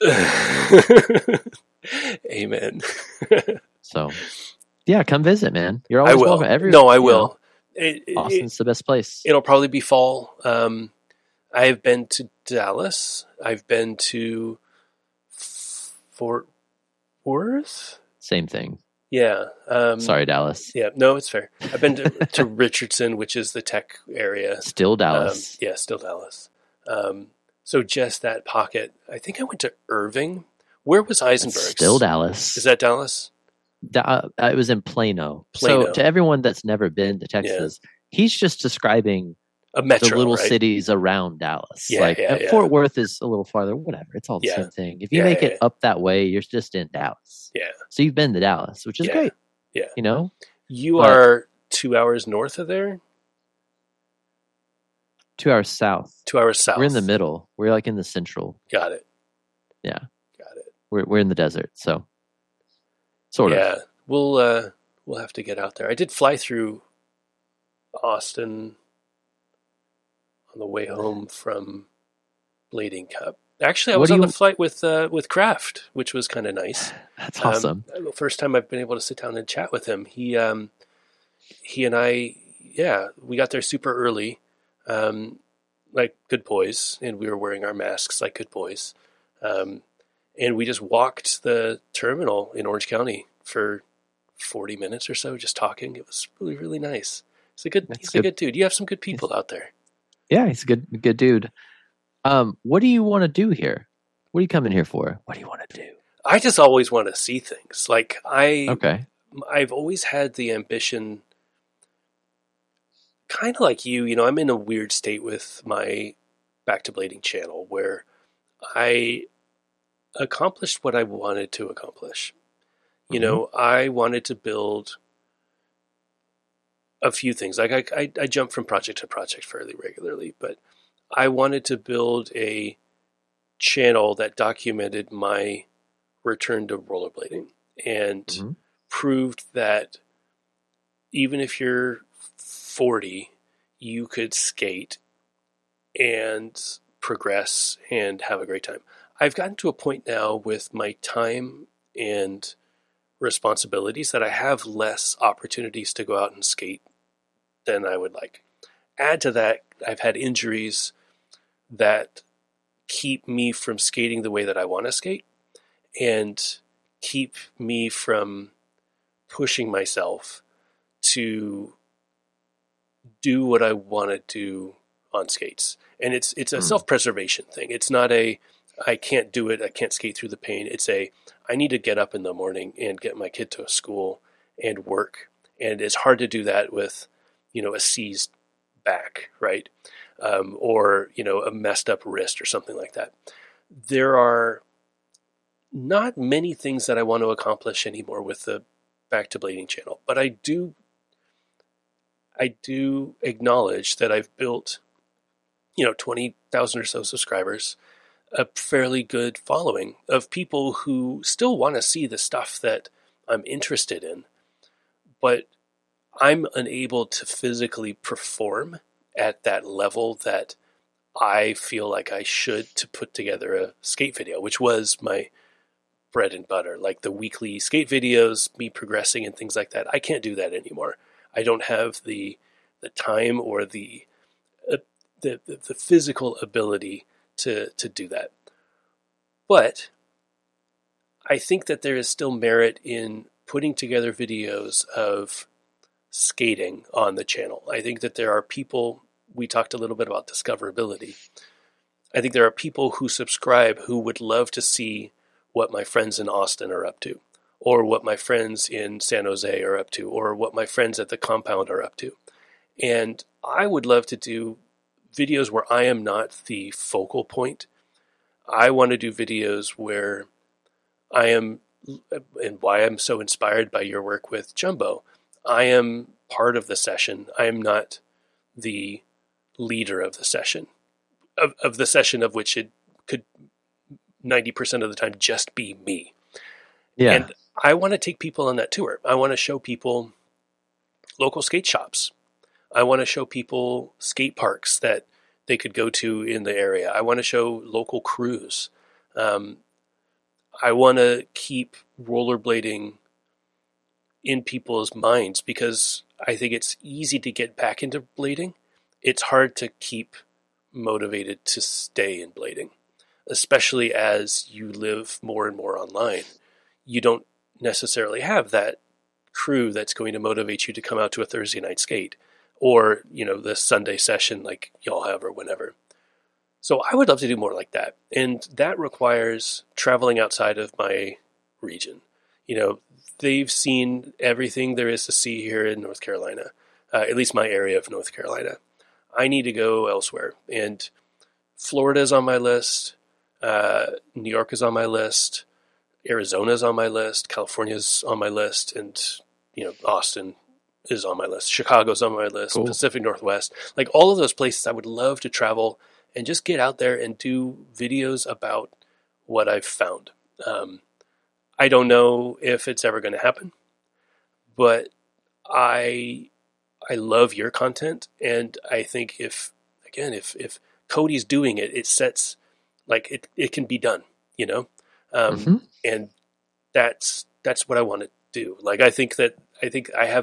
S1: Amen.
S2: So, yeah, come visit, man. You're always welcome.
S1: No, I will.
S2: Austin's the best place.
S1: It'll probably be fall. I have been to Dallas. I've been to Fort Worth.
S2: Same thing.
S1: Yeah.
S2: Sorry, Dallas.
S1: Yeah, no, it's fair. I've been to Richardson, which is the tech area.
S2: Still Dallas.
S1: Yeah, still Dallas. So just that pocket. I think I went to Irving. Where was Eisenberg?
S2: Still Dallas.
S1: Is that Dallas?
S2: It was in Plano. So to everyone that's never been to Texas, he's just describing
S1: a metro,
S2: the little
S1: right?
S2: cities around Dallas.
S1: Yeah,
S2: Fort Worth is a little farther. Whatever. It's all the same thing. If you make it up that way, you're just in Dallas.
S1: Yeah.
S2: So you've been to Dallas, which is great.
S1: Yeah.
S2: You know?
S1: You are 2 hours north of there?
S2: 2 hours south.
S1: 2 hours south.
S2: We're in the middle. We're like in the central.
S1: Got it.
S2: Yeah.
S1: Got it.
S2: We're in the desert, so sort of.
S1: Yeah. We'll have to get out there. I did fly through Austin on the way home from Blading Cup. Actually, I was on the flight with Kraft, which was kind of nice.
S2: That's awesome.
S1: The first time I've been able to sit down and chat with him. He and I, we got there super early, like good boys, and we were wearing our masks like good boys. And we just walked the terminal in Orange County for 40 minutes or so, just talking. It was really, really nice. He's a good dude. You have some good people out there.
S2: Yeah, he's a good dude. What do you want to do here? What are you coming here for? What do you want to do?
S1: I just always want to see things. Like I've always had the ambition, kind of like you know, I'm in a weird state with my Back to Blading channel where I accomplished what I wanted to accomplish. You know, I wanted to build a few things. Like I jump from project to project fairly regularly, but I wanted to build a channel that documented my return to rollerblading and proved that even if you're 40, you could skate and progress and have a great time. I've gotten to a point now with my time and responsibilities that I have less opportunities to go out and skate than I would like. Add to that, I've had injuries that keep me from skating the way that I want to skate and keep me from pushing myself to do what I want to do on skates. And it's a self-preservation thing. It's not I can't do it, I can't skate through the pain. It's I need to get up in the morning and get my kid to a school and work. And it's hard to do that with, you know, a seized back, right? Or, you know, a messed up wrist or something like that. There are not many things that I want to accomplish anymore with the Back to Blading channel, but I do acknowledge that I've built, you know, 20,000 or so subscribers. a fairly good following of people who still want to see the stuff that I'm interested in, but I'm unable to physically perform at that level that I feel like I should to put together a skate video, which was my bread and butter, like the weekly skate videos, me progressing and things like that. I can't do that anymore. I don't have the time or the physical ability to do that. But I think that there is still merit in putting together videos of skating on the channel. I think that there are people, we talked a little bit about discoverability. I think there are people who subscribe who would love to see what my friends in Austin are up to, or what my friends in San Jose are up to, or what my friends at the compound are up to. And I would love to do videos where I am not the focal point. I want to do videos where I am, and why I'm so inspired by your work with Jumbo, I am part of the session. I am not the leader of the session, of the session of which it could 90% of the time just be me.
S2: Yeah.
S1: And I want to take people on that tour. I want to show people local skate shops. I want to show people skate parks that they could go to in the area. I want to show local crews. I want to keep rollerblading in people's minds because I think it's easy to get back into blading. It's hard to keep motivated to stay in blading, especially as you live more and more online. You don't necessarily have that crew that's going to motivate you to come out to a Thursday night skate or, the Sunday session like y'all have or whenever. So I would love to do more like that. And that requires traveling outside of my region. They've seen everything there is to see here in North Carolina, at least my area of North Carolina. I need to go elsewhere. And Florida's on my list. New York is on my list. Arizona's on my list. California's on my list. And, Austin is on my list. Chicago's on my list. Cool. Pacific Northwest. Like all of those places I would love to travel and just get out there and do videos about what I've found. I don't know if it's ever going to happen, but I love your content, and I think if Cody's doing it, it sets like it can be done, and that's what I want to do. Like I think I have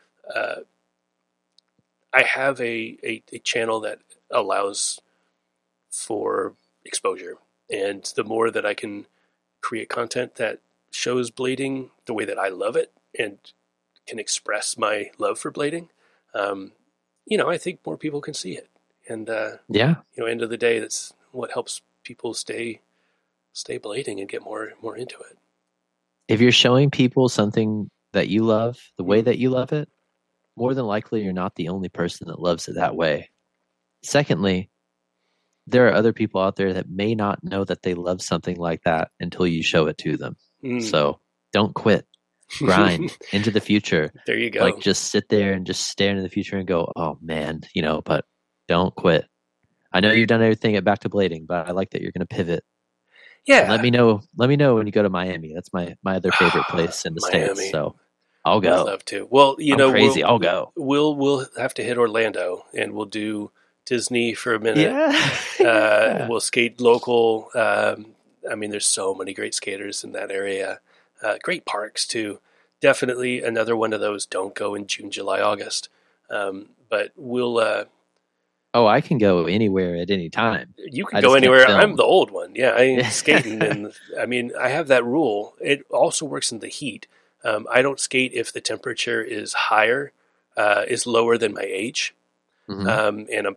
S1: a channel that allows for exposure, and the more that I can create content that shows blading the way that I love it and can express my love for blading, I think more people can see it. And end of the day, that's what helps people stay blading and get more into it.
S2: If you're showing people something that you love, the way that you love it, more than likely you're not the only person that loves it that way. Secondly, there are other people out there that may not know that they love something like that until you show it to them. So don't quit. Grind into the future.
S1: There you go.
S2: Like just sit there and just stare into the future and go, oh man, but don't quit. I know you've done everything at Back to Blading, but I like that you're going to pivot.
S1: Yeah.
S2: And let me know when you go to Miami. That's my other favorite place in the States. So I'll go.
S1: I'd love to. Well,
S2: I'm crazy. I'll go.
S1: We'll have to hit Orlando and we'll do Disney for a minute.
S2: Yeah.
S1: We'll skate local. There's so many great skaters in that area. Great parks too. Definitely another one of those. Don't go in June, July, August. But we'll.
S2: I can go anywhere at any time.
S1: You can go anywhere. I'm the old one. Yeah, I ain't skating. And I have that rule. It also works in the heat. I don't skate if the temperature is lower than my age. Mm-hmm. And I'm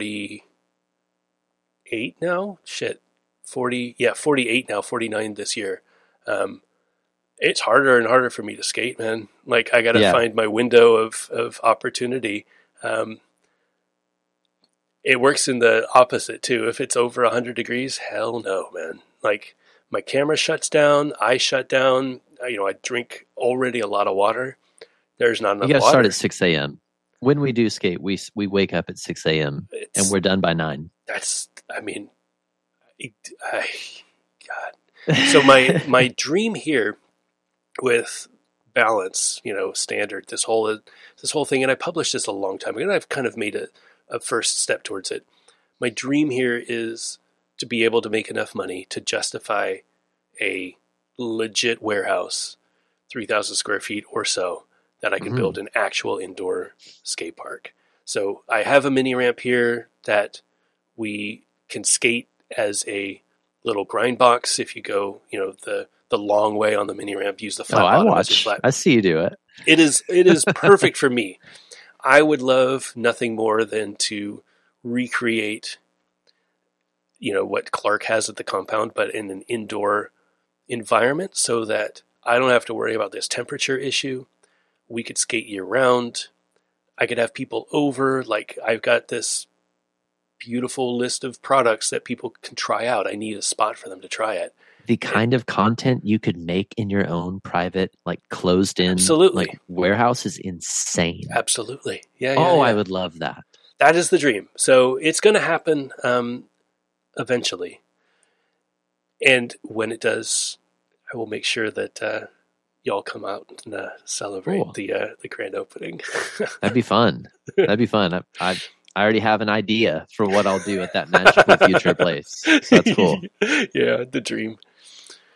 S1: 48 now. 48 now, 49 this year. It's harder and harder for me to skate, man. Like I got to find my window of opportunity. It works in the opposite too. If it's over 100 degrees, hell no, man. Like my camera shuts down, I shut down. I drink already a lot of water. There's not enough water.
S2: You got to start at 6 a.m. When we do skate, we wake up at 6 a.m. and we're done by 9.
S1: God. So my dream here with balance, standard, this whole thing, and I published this a long time ago, and I've kind of made a first step towards it. My dream here is to be able to make enough money to justify a legit warehouse, 3,000 square feet or so, that I can build an actual indoor skate park. So I have a mini ramp here that we can skate as a little grind box. If you go, the long way on the mini ramp, use the flat bottom.
S2: I watch. I see you do it.
S1: It is perfect for me. I would love nothing more than to recreate, what Clark has at the compound, but in an indoor environment, so that I don't have to worry about this temperature issue. We could skate year round. I could have people over. Like, I've got this beautiful list of products that people can try out. I need a spot for them to try it.
S2: The kind of content you could make in your own private, like closed-in, warehouse is insane.
S1: Absolutely. Yeah.
S2: I would love that.
S1: That is the dream. So it's going to happen eventually. And when it does, I will make sure that y'all come out and celebrate the grand opening.
S2: That'd be fun. I already have an idea for what I'll do at that magical future place. So that's cool.
S1: Yeah, the dream.